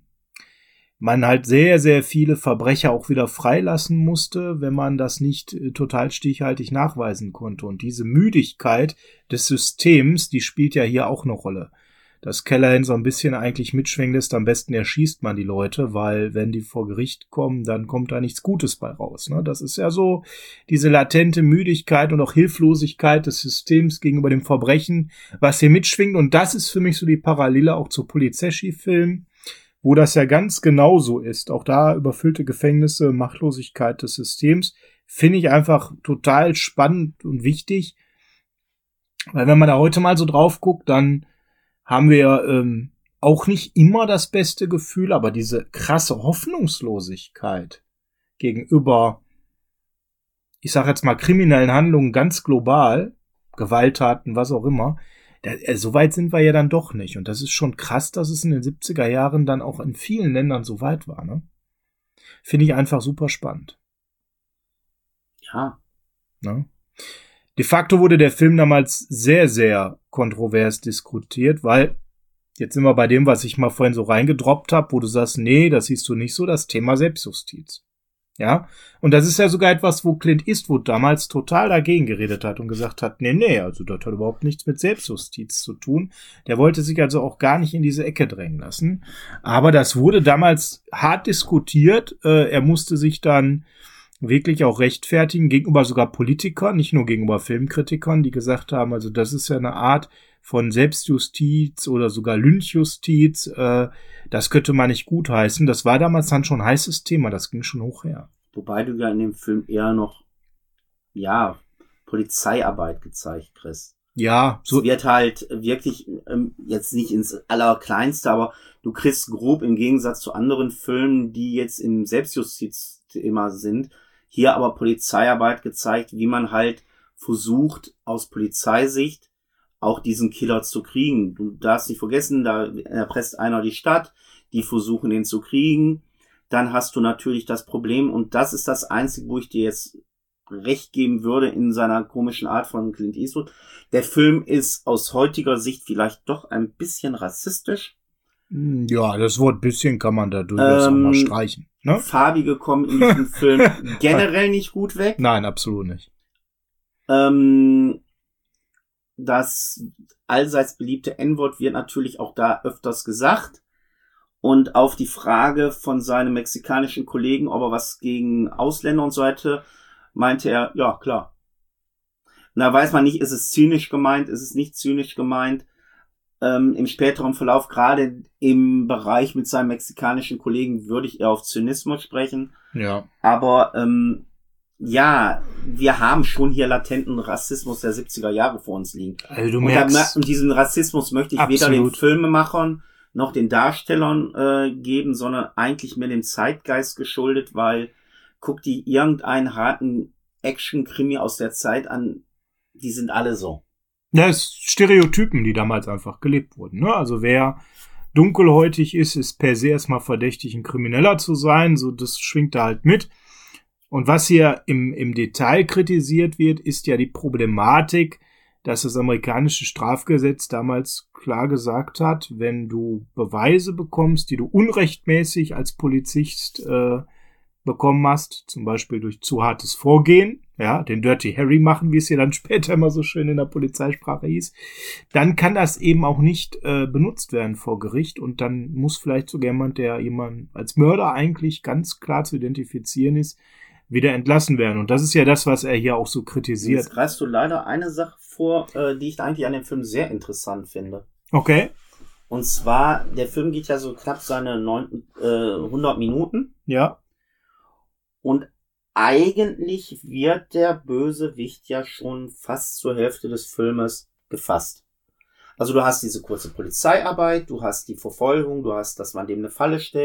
man halt sehr, sehr viele Verbrecher auch wieder freilassen musste, wenn man das nicht total stichhaltig nachweisen konnte. Und diese Müdigkeit des Systems, die spielt ja hier auch eine Rolle. Dass Callahan so ein bisschen eigentlich mitschwingen lässt, am besten erschießt man die Leute, weil wenn die vor Gericht kommen, dann kommt da nichts Gutes bei raus. Ne? Das ist ja so diese latente Müdigkeit und auch Hilflosigkeit des Systems gegenüber dem Verbrechen, was hier mitschwingt. Und das ist für mich so die Parallele auch zu Polizeschi-Filmen, wo das ja ganz genauso ist. Auch da überfüllte Gefängnisse, Machtlosigkeit des Systems, finde ich einfach total spannend und wichtig. Weil wenn man da heute mal so drauf guckt, dann haben wir auch nicht immer das beste Gefühl, aber diese krasse Hoffnungslosigkeit gegenüber, ich sage jetzt mal, kriminellen Handlungen ganz global, Gewalttaten, was auch immer, so weit sind wir ja dann doch nicht. Und das ist schon krass, dass es in den 70er Jahren dann auch in vielen Ländern so weit war. Ne? Finde ich einfach super spannend. Ja. Ne? De facto wurde der Film damals sehr, sehr kontrovers diskutiert, weil, jetzt sind wir bei dem, was ich mal vorhin so reingedroppt habe, wo du sagst, nee, das siehst du nicht so, das Thema Selbstjustiz. Ja, und das ist ja sogar etwas, wo Clint Eastwood damals total dagegen geredet hat und gesagt hat, nee, also das hat überhaupt nichts mit Selbstjustiz zu tun. Der wollte sich also auch gar nicht in diese Ecke drängen lassen. Aber das wurde damals hart diskutiert. Er musste sich dann wirklich auch rechtfertigen gegenüber sogar Politikern, nicht nur gegenüber Filmkritikern, die gesagt haben, also das ist ja eine Art von Selbstjustiz oder sogar Lynchjustiz, das könnte man nicht gutheißen. Das war damals dann schon ein heißes Thema, das ging schon hoch her. Wobei du ja in dem Film eher noch, ja, Polizeiarbeit gezeigt kriegst. Ja, so. Es wird halt wirklich, jetzt nicht ins Allerkleinste, aber du kriegst grob im Gegensatz zu anderen Filmen, die jetzt im Selbstjustizthema sind, hier aber Polizeiarbeit gezeigt, wie man halt versucht, aus Polizeisicht auch diesen Killer zu kriegen. Du darfst nicht vergessen, da erpresst einer die Stadt, die versuchen den zu kriegen. Dann hast du natürlich das Problem, und das ist das Einzige, wo ich dir jetzt recht geben würde in seiner komischen Art von Clint Eastwood. Der Film ist aus heutiger Sicht vielleicht doch ein bisschen rassistisch. Ja, das Wort bisschen kann man da durchaus auch mal streichen. Ne? Farbige kommen in diesem Film generell nicht gut weg. Nein, absolut nicht. Das allseits beliebte N-Wort wird natürlich auch da öfters gesagt. Und auf die Frage von seinem mexikanischen Kollegen, ob er was gegen Ausländer und so hätte, meinte er, ja, klar. Und da weiß man nicht, ist es zynisch gemeint, ist es nicht zynisch gemeint. Im späteren Verlauf, gerade im Bereich mit seinem mexikanischen Kollegen, würde ich eher auf Zynismus sprechen. Ja. Aber ja, wir haben schon hier latenten Rassismus der 70er Jahre vor uns liegen. Also du merkst, und diesen Rassismus möchte ich weder den Filmemachern noch den Darstellern geben, sondern eigentlich mehr dem Zeitgeist geschuldet, weil guck dir irgendeinen harten Action-Krimi aus der Zeit an, die sind alle so. Ja, es sind Stereotypen, die damals einfach gelebt wurden. Ne? Also wer dunkelhäutig ist per se erstmal verdächtig, ein Krimineller zu sein. So, das schwingt da halt mit. Und was hier im Detail kritisiert wird, ist ja die Problematik, dass das amerikanische Strafgesetz damals klar gesagt hat, wenn du Beweise bekommst, die du unrechtmäßig als Polizist bekommen hast, zum Beispiel durch zu hartes Vorgehen, ja, den Dirty Harry machen, wie es hier dann später immer so schön in der Polizeisprache hieß, dann kann das eben auch nicht benutzt werden vor Gericht und dann muss vielleicht sogar jemand, der jemand als Mörder eigentlich ganz klar zu identifizieren ist, wieder entlassen werden. Und das ist ja das, was er hier auch so kritisiert. Jetzt greifst du leider eine Sache vor, die ich eigentlich an dem Film sehr interessant finde. Okay. Und zwar, der Film geht ja so knapp seine 100 Minuten. Ja. Und eigentlich wird der Bösewicht ja schon fast zur Hälfte des Filmes gefasst. Also du hast diese kurze Polizeiarbeit, du hast die Verfolgung, du hast, dass man dem eine Falle stellt,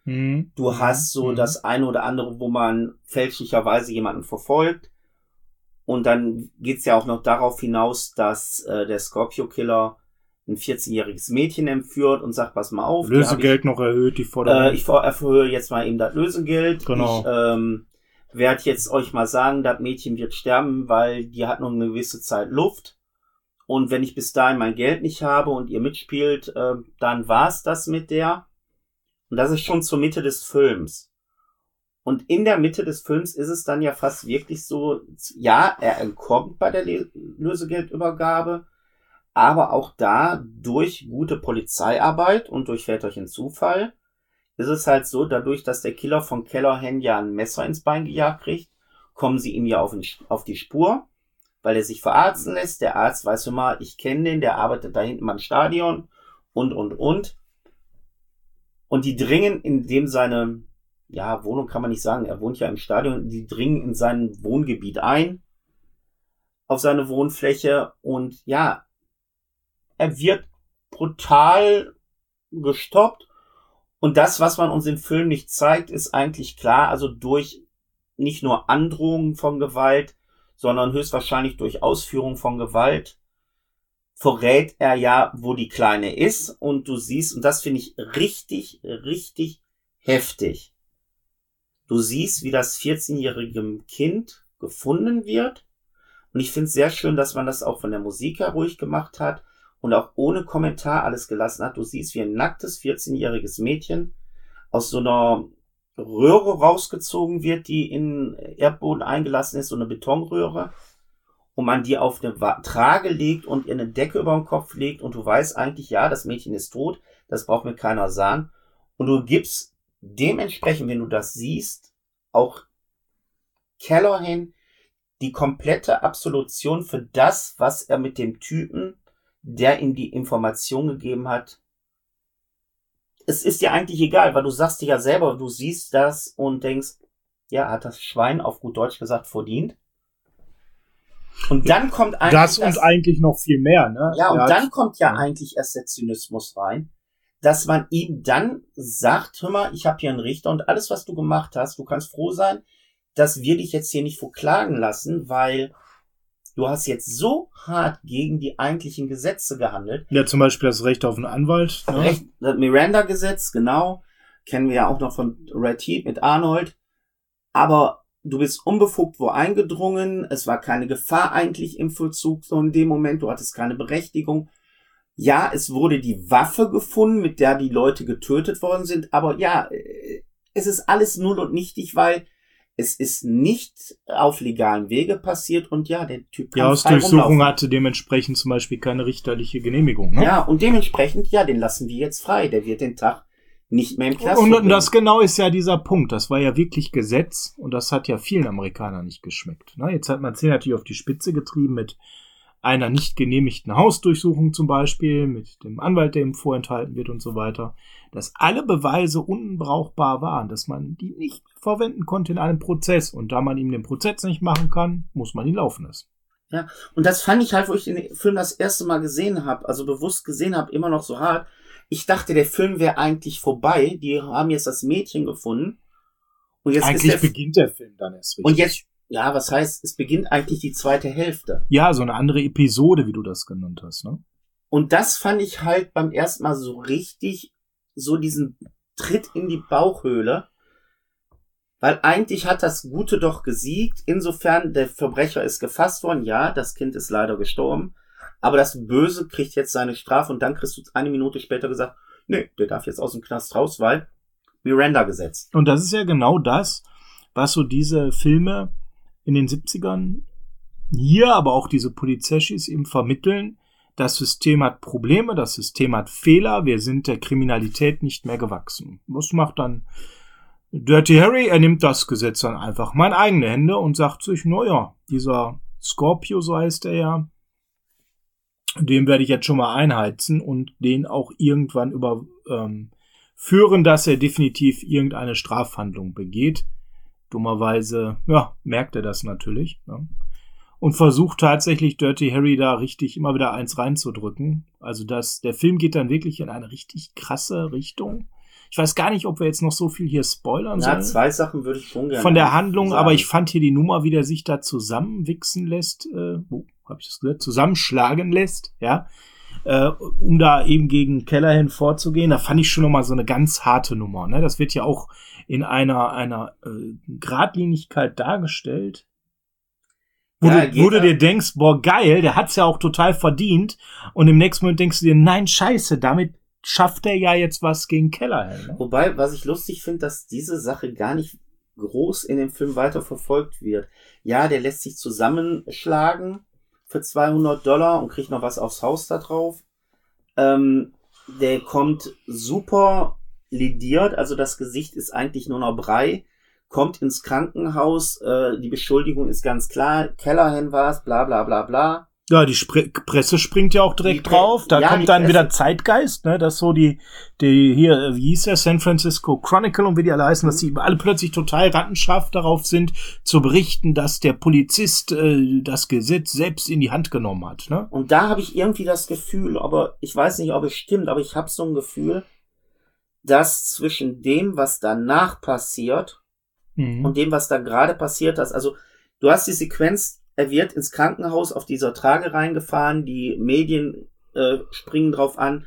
Du hast so das eine oder andere, wo man fälschlicherweise jemanden verfolgt. Und dann geht's ja auch noch darauf hinaus, dass der Scorpio-Killer ein 14-jähriges Mädchen entführt und sagt, pass mal auf. Lösegeld noch erhöht, die Forderung. Ich erhöhe jetzt mal eben das Lösegeld. Genau. Ich werde jetzt euch mal sagen, das Mädchen wird sterben, weil die hat noch eine gewisse Zeit Luft. Und wenn ich bis dahin mein Geld nicht habe und ihr mitspielt, dann war's das mit der. Und das ist schon zur Mitte des Films. Und in der Mitte des Films ist es dann ja fast wirklich so, ja, er entkommt bei der Lösegeldübergabe, aber auch da durch gute Polizeiarbeit und durch väterlichen Zufall ist es halt so, dadurch, dass der Killer von Callahan ja ein Messer ins Bein gejagt kriegt, kommen sie ihm ja auf die Spur, weil er sich verarzten lässt. Der Arzt weiß immer, ich kenne den, der arbeitet da hinten beim Stadion und. Und die dringen in dem seine, ja, Wohnung kann man nicht sagen, er wohnt ja im Stadion, die dringen in sein Wohngebiet ein, auf seine Wohnfläche und ja, er wird brutal gestoppt und das, was man uns im Film nicht zeigt, ist eigentlich klar, also durch nicht nur Androhung von Gewalt, sondern höchstwahrscheinlich durch Ausführung von Gewalt verrät er ja, wo die Kleine ist und du siehst, und das finde ich richtig, richtig heftig. Du siehst, wie das 14-jährige Kind gefunden wird und ich finde es sehr schön, dass man das auch von der Musik her ruhig gemacht hat und auch ohne Kommentar alles gelassen hat. Du siehst, wie ein nacktes 14-jähriges Mädchen aus so einer Röhre rausgezogen wird, die in Erdboden eingelassen ist, so eine Betonröhre. Und man die auf eine Trage legt und ihr eine Decke über den Kopf legt und du weißt eigentlich, ja, das Mädchen ist tot, das braucht mir keiner sagen. Und du gibst dementsprechend, wenn du das siehst, auch Callahan die komplette Absolution für das, was er mit dem Typen, der ihm die Information gegeben hat. Es ist dir eigentlich egal, weil du sagst dir ja selber, du siehst das und denkst, ja, hat das Schwein auf gut Deutsch gesagt verdient. Und dann kommt eigentlich das und eigentlich noch viel mehr, ne? Ja, und dann kommt ja eigentlich erst der Zynismus rein, dass man ihm dann sagt, hör mal, ich habe hier einen Richter und alles, was du gemacht hast, du kannst froh sein, dass wir dich jetzt hier nicht verklagen lassen, weil du hast jetzt so hart gegen die eigentlichen Gesetze gehandelt. Ja, zum Beispiel das Recht auf einen Anwalt. Ne? Das Miranda-Gesetz, genau. Kennen wir ja auch noch von Red Heat mit Arnold. Aber du bist unbefugt wo eingedrungen, es war keine Gefahr eigentlich im Vollzug, so in dem Moment, du hattest keine Berechtigung. Ja, es wurde die Waffe gefunden, mit der die Leute getötet worden sind, aber ja, es ist alles null und nichtig, weil es ist nicht auf legalen Wege passiert und ja, der Typ kann ja, Hausdurchsuchung hatte dementsprechend zum Beispiel keine richterliche Genehmigung. Ne? Ja, und dementsprechend, ja, den lassen wir jetzt frei, der wird den Tag nicht mehr im Knast. Und das genau ist ja dieser Punkt. Das war ja wirklich Gesetz und das hat ja vielen Amerikanern nicht geschmeckt. Jetzt hat man es hier natürlich auf die Spitze getrieben mit einer nicht genehmigten Hausdurchsuchung zum Beispiel, mit dem Anwalt, der ihm vorenthalten wird und so weiter, dass alle Beweise unbrauchbar waren, dass man die nicht verwenden konnte in einem Prozess. Und da man ihm den Prozess nicht machen kann, muss man ihn laufen lassen. Ja, und das fand ich halt, wo ich den Film das erste Mal gesehen habe, also bewusst gesehen habe, immer noch so hart. Ich dachte, der Film wäre eigentlich vorbei. Die haben jetzt das Mädchen gefunden. Und jetzt eigentlich beginnt der Film dann erst richtig. Und jetzt, ja, was heißt, es beginnt eigentlich die zweite Hälfte. Ja, so eine andere Episode, wie du das genannt hast, ne? Und das fand ich halt beim ersten Mal so richtig, so diesen Tritt in die Bauchhöhle. Weil eigentlich hat das Gute doch gesiegt. Insofern, der Verbrecher ist gefasst worden. Ja, das Kind ist leider gestorben. Aber das Böse kriegt jetzt seine Strafe und dann kriegst du eine Minute später gesagt, nee, der darf jetzt aus dem Knast raus, weil Miranda-Gesetz. Und das ist ja genau das, was so diese Filme in den 70ern hier, aber auch diese Polizeischis eben vermitteln. Das System hat Probleme, das System hat Fehler, wir sind der Kriminalität nicht mehr gewachsen. Was macht dann Dirty Harry? Er nimmt das Gesetz dann einfach mal in eigene Hände und sagt sich, naja, dieser Scorpio, so heißt er ja, den werde ich jetzt schon mal einheizen und den auch irgendwann überführen, dass er definitiv irgendeine Strafhandlung begeht. Dummerweise, ja, merkt er das natürlich. Ne? Und versucht tatsächlich Dirty Harry da richtig immer wieder eins reinzudrücken. Also der Film geht dann wirklich in eine richtig krasse Richtung. Ich weiß gar nicht, ob wir jetzt noch so viel hier spoilern sollen. Ja, 2 Sachen würde ich schon gerne von der Handlung, sagen. aber ich fand hier die Nummer, wie der sich da zusammenwichsen lässt, habe ich das gesagt? Zusammenschlagen lässt, ja, um da eben gegen Callahan vorzugehen. Da fand ich schon nochmal so eine ganz harte Nummer, ne? Das wird ja auch in einer Gradlinigkeit dargestellt. Wo du dir denkst, boah, geil, der hat's ja auch total verdient. Und im nächsten Moment denkst du dir, nein, scheiße, damit schafft er ja jetzt was gegen Callahan. Ne? Wobei, was ich lustig finde, dass diese Sache gar nicht groß in dem Film weiter verfolgt wird. Ja, der lässt sich zusammenschlagen für $200 und kriegt noch was aufs Haus da drauf. Der kommt super lediert, also das Gesicht ist eigentlich nur noch Brei. Kommt ins Krankenhaus, die Beschuldigung ist ganz klar, Callahan war's, bla bla bla bla. Ja, die Presse springt ja auch direkt drauf, da kommt dann wieder Zeitgeist, ne, dass so die hier, wie hieß der, San Francisco Chronicle und wie die alle heißen, dass die alle plötzlich total rattenscharf darauf sind, zu berichten, dass der Polizist das Gesetz selbst in die Hand genommen hat, ne? Und da habe ich irgendwie das Gefühl, aber ich weiß nicht, ob es stimmt, aber ich habe so ein Gefühl, dass zwischen dem, was danach passiert, und dem, was da gerade passiert ist. Also, du hast die Sequenz, er wird ins Krankenhaus auf dieser Trage reingefahren, die Medien springen drauf an,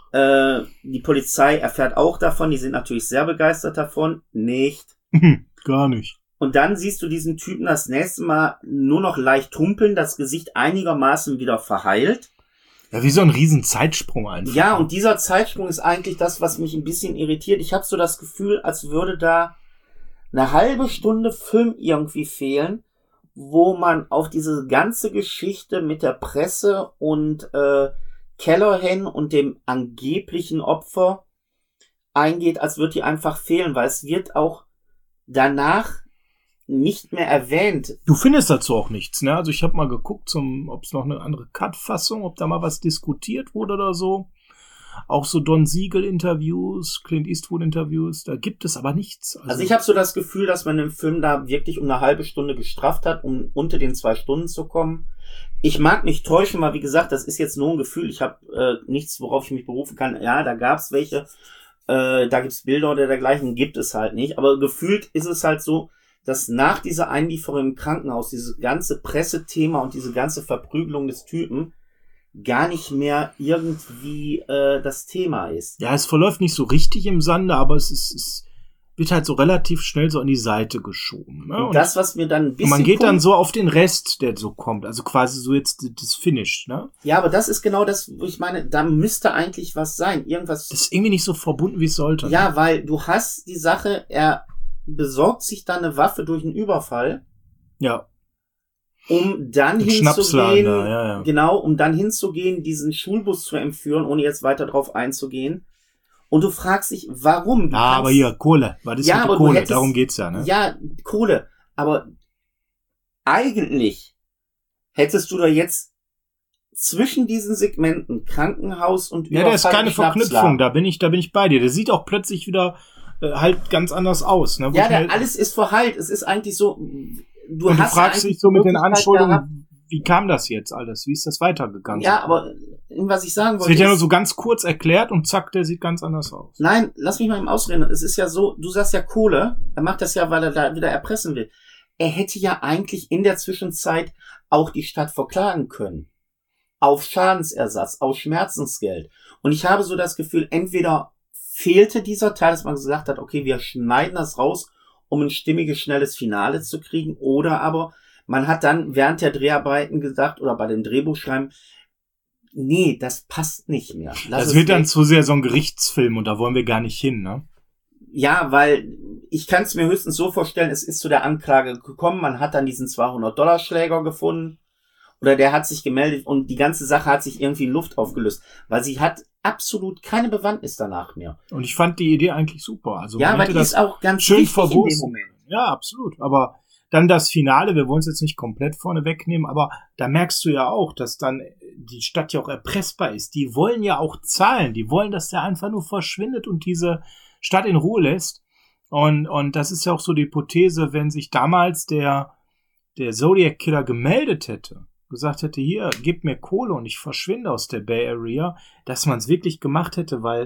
die Polizei erfährt auch davon, die sind natürlich sehr begeistert davon. Nicht. Gar nicht. Und dann siehst du diesen Typen das nächste Mal nur noch leicht humpeln, das Gesicht einigermaßen wieder verheilt. Ja, wie so ein riesen Zeitsprung einfach. Ja, und dieser Zeitsprung ist eigentlich das, was mich ein bisschen irritiert. Ich habe so das Gefühl, als würde da eine halbe Stunde Film irgendwie fehlen, wo man auf diese ganze Geschichte mit der Presse und Callahan und dem angeblichen Opfer eingeht, als würde die einfach fehlen, weil es wird auch danach nicht mehr erwähnt. Du findest dazu auch nichts, ne? Also ich habe mal geguckt, ob es noch eine andere Cut-Fassung, ob da mal was diskutiert wurde oder so. Auch so Don Siegel-Interviews, Clint Eastwood-Interviews, da gibt es aber nichts. Also ich habe so das Gefühl, dass man den Film da wirklich um eine halbe Stunde gestrafft hat, um unter den 2 Stunden zu kommen. Ich mag mich täuschen, weil wie gesagt, das ist jetzt nur ein Gefühl. Ich habe nichts, worauf ich mich berufen kann. Ja, da gab's welche, da gibt's Bilder oder dergleichen, gibt es halt nicht. Aber gefühlt ist es halt so, dass nach dieser Einlieferung im Krankenhaus dieses ganze Pressethema und diese ganze Verprügelung des Typen gar nicht mehr irgendwie das Thema ist. Ja, es verläuft nicht so richtig im Sande, aber es wird halt so relativ schnell so an die Seite geschoben. Ne? Und das, was mir dann ein bisschen... Und man geht dann so auf den Rest, der so kommt. Also quasi so jetzt das Finish, ne? Ja, aber das ist genau das, wo ich meine, da müsste eigentlich was sein. Irgendwas... Das ist irgendwie nicht so verbunden, wie es sollte. Ja, ne? Weil du hast die Sache, er besorgt sich dann eine Waffe durch einen Überfall. Ja. Um dann hinzugehen, genau, um dann hinzugehen, diesen Schulbus zu entführen, ohne jetzt weiter drauf einzugehen. Und du fragst dich, warum? Aber hier, Kohle. Was ist mit der Kohle? Darum geht's ja, ne? Ja, Kohle. Aber eigentlich hättest du da jetzt zwischen diesen Segmenten Krankenhaus und Überfall. Ja, da ist keine Verknüpfung. Da bin ich bei dir. Der sieht auch plötzlich wieder halt ganz anders aus, ne? Ja, alles ist verheilt. Es ist eigentlich so... Du fragst dich so mit den Anschuldigungen, wie kam das jetzt alles? Wie ist das weitergegangen? Ja, aber was ich sagen wollte... Es wird ja nur so ganz kurz erklärt und zack, der sieht ganz anders aus. Nein, lass mich mal eben ausreden. Es ist ja so, du sagst ja Kohle, er macht das ja, weil er da wieder erpressen will. Er hätte ja eigentlich in der Zwischenzeit auch die Stadt verklagen können. Auf Schadensersatz, auf Schmerzensgeld. Und ich habe so das Gefühl, entweder fehlte dieser Teil, dass man gesagt hat, okay, wir schneiden das raus, um ein stimmiges, schnelles Finale zu kriegen, oder aber man hat dann während der Dreharbeiten gesagt, oder bei dem Drehbuchschreiben, nee, das passt nicht mehr. Das wird dann zu sehr so ein Gerichtsfilm und da wollen wir gar nicht hin, ne? Ja, weil ich kann es mir höchstens so vorstellen, es ist zu der Anklage gekommen, man hat dann diesen $200-Schläger gefunden oder der hat sich gemeldet und die ganze Sache hat sich irgendwie in Luft aufgelöst, weil sie hat absolut keine Bewandtnis danach mehr. Und ich fand die Idee eigentlich super. Also ja, weil die ist auch ganz schön verwurst. Ja, absolut. Aber dann das Finale, wir wollen es jetzt nicht komplett vorne wegnehmen, aber da merkst du ja auch, dass dann die Stadt ja auch erpressbar ist. Die wollen ja auch zahlen. Die wollen, dass der einfach nur verschwindet und diese Stadt in Ruhe lässt. Und das ist ja auch so die Hypothese, wenn sich damals der Zodiac Killer gemeldet hätte, gesagt hätte, hier, gib mir Kohle und ich verschwinde aus der Bay Area, dass man es wirklich gemacht hätte, weil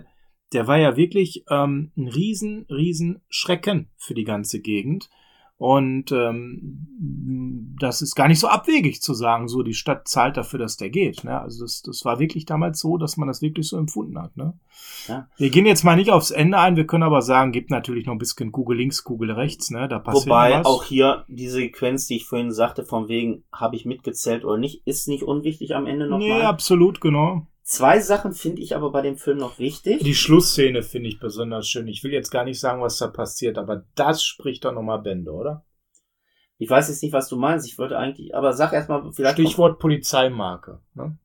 der war ja wirklich ein riesen Schrecken für die ganze Gegend. Und das ist gar nicht so abwegig zu sagen, so die Stadt zahlt dafür, dass der geht. Ne? Also das war wirklich damals so, dass man das wirklich so empfunden hat. Ne? Ja. Wir gehen jetzt mal nicht aufs Ende ein, wir können aber sagen, gibt natürlich noch ein bisschen Kugel links, Kugel rechts. Ne? Da passiert Wobei was. Auch hier die Sequenz, die ich vorhin sagte, von wegen, habe ich mitgezählt oder nicht, ist nicht unwichtig am Ende nochmal. Nee, absolut, genau. 2 Sachen finde ich aber bei dem Film noch wichtig. Die Schlussszene finde ich besonders schön. Ich will jetzt gar nicht sagen, was da passiert, aber das spricht doch nochmal Bände, oder? Ich weiß jetzt nicht, was du meinst. Ich wollte eigentlich, aber sag erstmal vielleicht. Stichwort Polizeimarke, ne?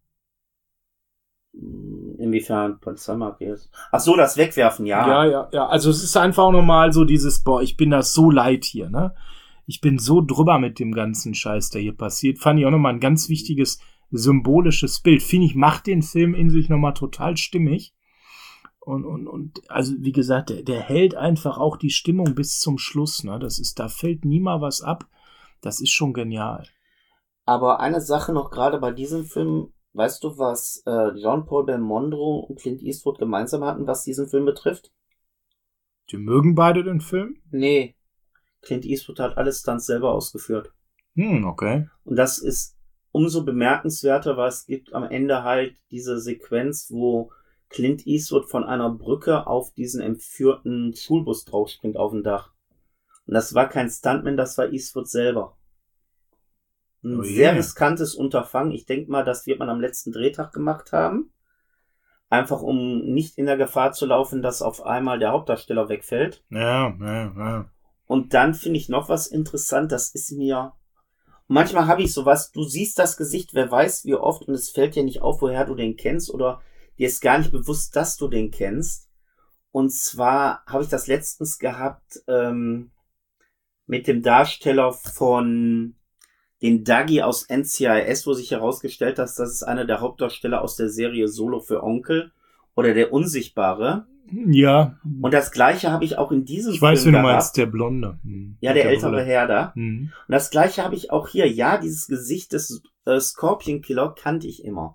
Inwiefern Polizeimarke ist? Ach so, das Wegwerfen, ja. Ja. Also es ist einfach auch nochmal so dieses, ich bin das so leid hier, ne? Ich bin so drüber mit dem ganzen Scheiß, der hier passiert. Fand ich auch nochmal ein ganz wichtiges symbolisches Bild. Finde ich, macht den Film in sich nochmal total stimmig. Und also wie gesagt, der hält einfach auch die Stimmung bis zum Schluss, ne? Da fällt nie mal was ab. Das ist schon genial. Aber eine Sache noch gerade bei diesem Film, weißt du, was Jean-Paul Belmondo und Clint Eastwood gemeinsam hatten, was diesen Film betrifft? Die mögen beide den Film? Nee. Clint Eastwood hat alles Stunts selber ausgeführt. Okay. Und das ist umso bemerkenswerter, weil es gibt am Ende halt diese Sequenz, wo Clint Eastwood von einer Brücke auf diesen entführten Schulbus draufspringt auf dem Dach. Und das war kein Stuntman, das war Eastwood selber. Ein sehr riskantes Unterfangen. Ich denke mal, das wird man am letzten Drehtag gemacht haben. Einfach um nicht in der Gefahr zu laufen, dass auf einmal der Hauptdarsteller wegfällt. Ja. Und dann finde ich noch was interessant, das ist mir... Manchmal habe ich sowas, du siehst das Gesicht, wer weiß wie oft, und es fällt dir nicht auf, woher du den kennst, oder dir ist gar nicht bewusst, dass du den kennst. Und zwar habe ich das letztens gehabt mit dem Darsteller von den Dougie aus NCIS, wo sich herausgestellt hat, das ist einer der Hauptdarsteller aus der Serie Solo für Onkel oder der Unsichtbare. Ja. Und das Gleiche habe ich auch in diesem Film gehabt. Ich weiß, wie du meinst, der Blonde. Ja, der ältere Herr da. Und das Gleiche habe ich auch hier. Ja, dieses Gesicht des Scorpion Killer kannte ich immer.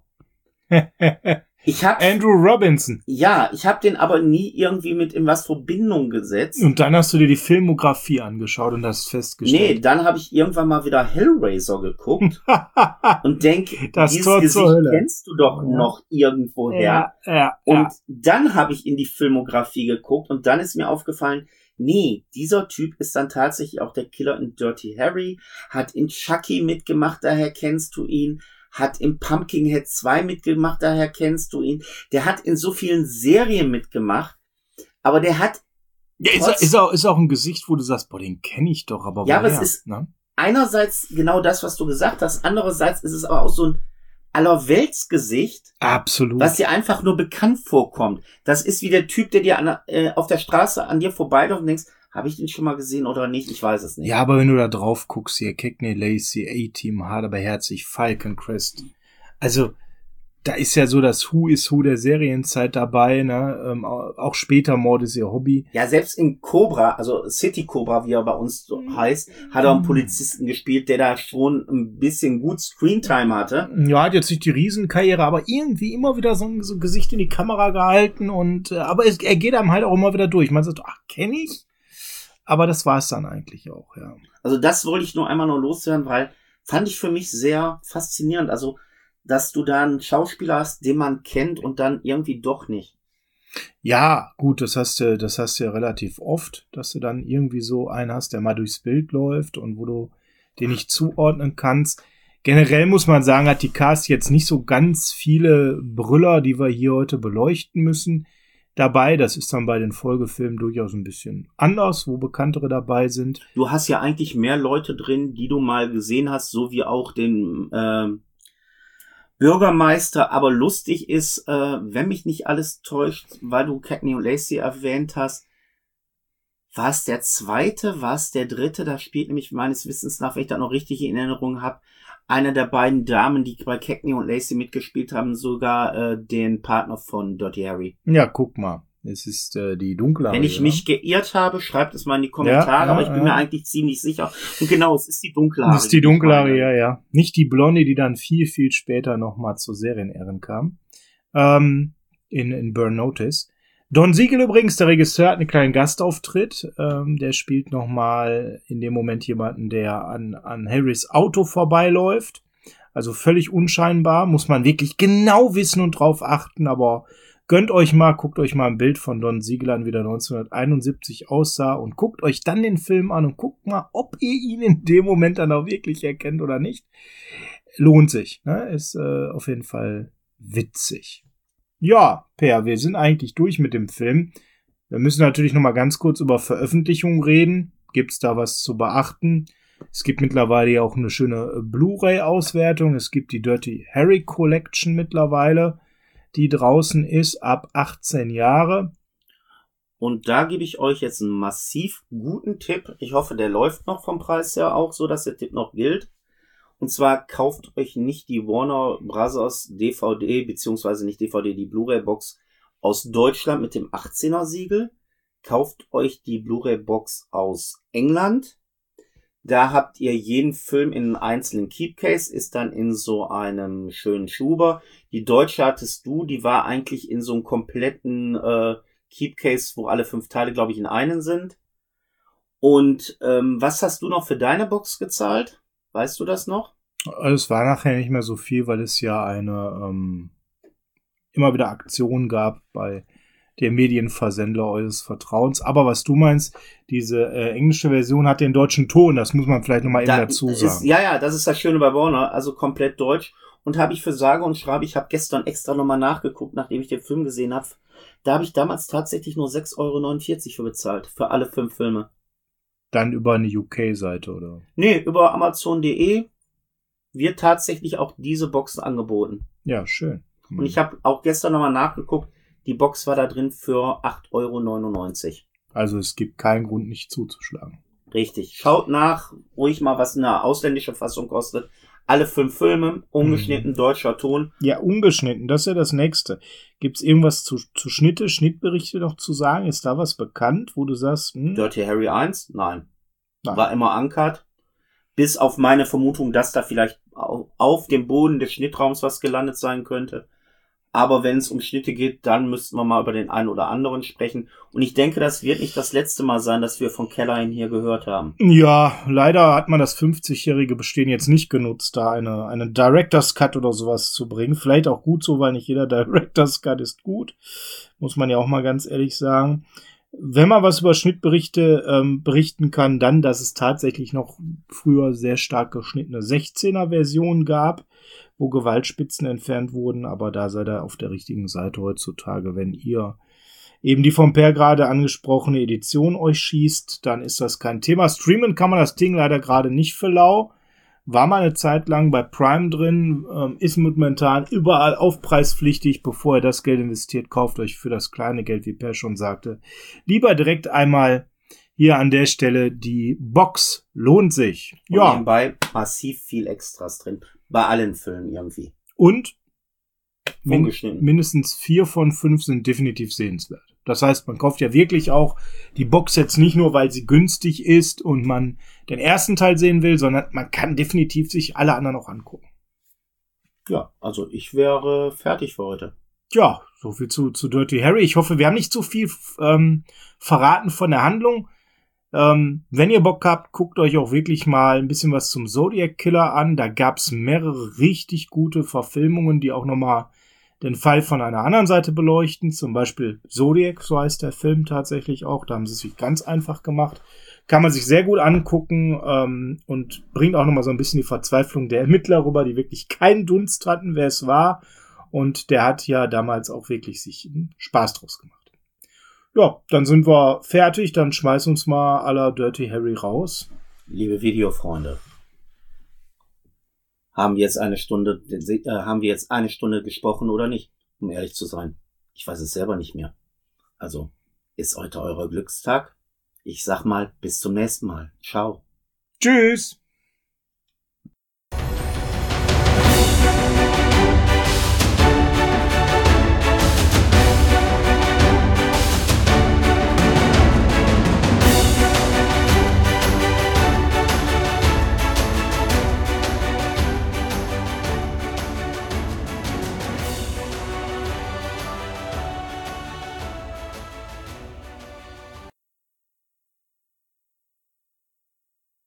Andrew Robinson. Ja, ich habe den aber nie irgendwie mit in was Verbindung gesetzt. Und dann hast du dir die Filmografie angeschaut und hast festgestellt. Nee, dann habe ich irgendwann mal wieder Hellraiser geguckt und denk, dieses Gesicht kennst du doch noch irgendwoher. Und dann habe ich in die Filmografie geguckt und dann ist mir aufgefallen, nee, dieser Typ ist dann tatsächlich auch der Killer in Dirty Harry, hat in Chucky mitgemacht, daher kennst du ihn. Hat im Pumpkinhead 2 mitgemacht, daher kennst du ihn. Der hat in so vielen Serien mitgemacht, aber der hat... Ja, ist auch ein Gesicht, wo du sagst, den kenne ich doch, aber ja, aber es ist einerseits genau das, was du gesagt hast, andererseits ist es aber auch so ein Allerweltsgesicht. Absolut. Was dir einfach nur bekannt vorkommt. Das ist wie der Typ, der dir auf der Straße an dir vorbeiläuft und denkst, habe ich den schon mal gesehen oder nicht? Ich weiß es nicht. Ja, aber wenn du da drauf guckst, hier Cagney Lacey, A-Team, hart aber herzig, Falcon Crest. Also, da ist ja so das Who is Who der Serienzeit dabei, ne? Auch später Mord ist ihr Hobby. Ja, selbst in Cobra, also City Cobra, wie er bei uns so heißt, hat er einen Polizisten gespielt, der da schon ein bisschen gut Screentime hatte. Ja, hat jetzt nicht die Riesenkarriere, aber irgendwie immer wieder so ein Gesicht in die Kamera gehalten und, aber er geht einem halt auch immer wieder durch. Man sagt, ach, kenn ich? Aber das war es dann eigentlich auch, ja. Also das wollte ich nur einmal noch loswerden, weil fand ich für mich sehr faszinierend. Also, dass du da einen Schauspieler hast, den man kennt und dann irgendwie doch nicht. Ja, gut, das hast du ja relativ oft, dass du dann irgendwie so einen hast, der mal durchs Bild läuft und wo du den nicht zuordnen kannst. Generell muss man sagen, hat die Cast jetzt nicht so ganz viele Brüller, die wir hier heute beleuchten müssen, dabei. Das ist dann bei den Folgefilmen durchaus ein bisschen anders, wo Bekanntere dabei sind. Du hast ja eigentlich mehr Leute drin, die du mal gesehen hast, so wie auch den Bürgermeister. Aber lustig ist, wenn mich nicht alles täuscht, weil du Cagney und Lacey erwähnt hast, war es der zweite, war es der dritte? Da spielt nämlich meines Wissens nach, wenn ich da noch richtig in Erinnerung habe, eine der beiden Damen, die bei Cagney und Lacey mitgespielt haben, sogar den Partner von Dirty Harry. Ja, guck mal. Es ist die Dunkelhaarige. Wenn ich mich geirrt habe, schreibt es mal in die Kommentare, aber ich bin mir eigentlich ziemlich sicher. Und genau, es ist die Dunkelhaarige. Es ist die Dunkelhaarige, ja. Nicht die Blonde, die dann viel, viel später nochmal zu Serienehren kam. In Burn Notice. Don Siegel übrigens, der Regisseur, hat einen kleinen Gastauftritt. Der spielt nochmal in dem Moment jemanden, der an Harrys Auto vorbeiläuft. Also völlig unscheinbar, muss man wirklich genau wissen und drauf achten, aber gönnt euch mal, guckt euch mal ein Bild von Don Siegel an, wie der 1971 aussah und guckt euch dann den Film an und guckt mal, ob ihr ihn in dem Moment dann auch wirklich erkennt oder nicht. Lohnt sich, ne? Ist auf jeden Fall witzig. Ja, Per, wir sind eigentlich durch mit dem Film. Wir müssen natürlich noch mal ganz kurz über Veröffentlichungen reden. Gibt's da was zu beachten? Es gibt mittlerweile ja auch eine schöne Blu-ray-Auswertung. Es gibt die Dirty Harry Collection mittlerweile, die draußen ist ab 18 Jahre. Und da gebe ich euch jetzt einen massiv guten Tipp. Ich hoffe, der läuft noch vom Preis her auch so, dass der Tipp noch gilt. Und zwar kauft euch nicht die Warner Brothers DVD, beziehungsweise nicht DVD, die Blu-ray-Box aus Deutschland mit dem 18er Siegel. Kauft euch die Blu-ray-Box aus England. Da habt ihr jeden Film in einem einzelnen Keepcase, ist dann in so einem schönen Schuber. Die deutsche hattest du, die war eigentlich in so einem kompletten Keepcase, wo alle 5 Teile, glaube ich, in einen sind. Und was hast du noch für deine Box gezahlt? Weißt du das noch? Es war nachher nicht mehr so viel, weil es ja eine immer wieder Aktion gab bei der Medienversendler eures Vertrauens. Aber was du meinst, diese englische Version hat den deutschen Ton, das muss man vielleicht nochmal eben dazu sagen. Ja, das ist das Schöne bei Warner, also komplett deutsch. Und habe ich für sage und schreibe, ich habe gestern extra nochmal nachgeguckt, nachdem ich den Film gesehen habe. Da habe ich damals tatsächlich nur 6,49 € für bezahlt, für alle 5 Filme. Dann über eine UK-Seite, oder? Nee, über Amazon.de wird tatsächlich auch diese Box angeboten. Ja, schön. Und ich habe auch gestern nochmal nachgeguckt, die Box war da drin für 8,99 €. Also es gibt keinen Grund, nicht zuzuschlagen. Richtig. Schaut nach, ruhig mal, was eine ausländische Fassung kostet. Alle 5 Filme, ungeschnitten, deutscher Ton. Ja, ungeschnitten, das ist ja das Nächste. Gibt's irgendwas zu Schnittberichte noch zu sagen? Ist da was bekannt, wo du sagst, Dirty Harry 1? Nein. War immer uncut. Bis auf meine Vermutung, dass da vielleicht auf dem Boden des Schnittraums was gelandet sein könnte. Aber wenn es um Schnitte geht, dann müssten wir mal über den einen oder anderen sprechen. Und ich denke, das wird nicht das letzte Mal sein, dass wir von Callahan hier gehört haben. Ja, leider hat man das 50-jährige Bestehen jetzt nicht genutzt, da eine Director's Cut oder sowas zu bringen. Vielleicht auch gut so, weil nicht jeder Director's Cut ist gut. Muss man ja auch mal ganz ehrlich sagen. Wenn man was über Schnittberichte berichten kann, dann, dass es tatsächlich noch früher sehr stark geschnittene 16er-Versionen gab, wo Gewaltspitzen entfernt wurden, aber da seid ihr auf der richtigen Seite heutzutage. Wenn ihr eben die vom Per gerade angesprochene Edition euch schießt, dann ist das kein Thema. Streamen kann man das Ding leider gerade nicht für lau. War mal eine Zeit lang bei Prime drin, ist momentan überall aufpreispflichtig. Bevor ihr das Geld investiert, kauft euch für das kleine Geld, wie Per schon sagte, lieber direkt einmal hier an der Stelle die Box. Lohnt sich. Und ja. Nebenbei massiv viel Extras drin. Bei allen Filmen irgendwie. Und mindestens 4 von 5 sind definitiv sehenswert. Das heißt, man kauft ja wirklich auch die Box jetzt nicht nur, weil sie günstig ist und man den ersten Teil sehen will, sondern man kann definitiv sich alle anderen auch angucken. Ja, also ich wäre fertig für heute. Ja, so viel zu Dirty Harry. Ich hoffe, wir haben nicht zu viel verraten von der Handlung. Wenn ihr Bock habt, guckt euch auch wirklich mal ein bisschen was zum Zodiac Killer an. Da gab's mehrere richtig gute Verfilmungen, die auch nochmal den Fall von einer anderen Seite beleuchten. Zum Beispiel Zodiac, so heißt der Film tatsächlich auch. Da haben sie es sich ganz einfach gemacht. Kann man sich sehr gut angucken und bringt auch nochmal so ein bisschen die Verzweiflung der Ermittler rüber, die wirklich keinen Dunst hatten, wer es war. Und der hat ja damals auch wirklich sich einen Spaß draus gemacht. Ja, dann sind wir fertig. Dann schmeiß uns mal à la Dirty Harry raus. Liebe Videofreunde, haben wir jetzt eine Stunde gesprochen oder nicht? Um ehrlich zu sein, ich weiß es selber nicht mehr. Also, ist heute euer Glückstag? Ich sag mal, bis zum nächsten Mal. Ciao. Tschüss.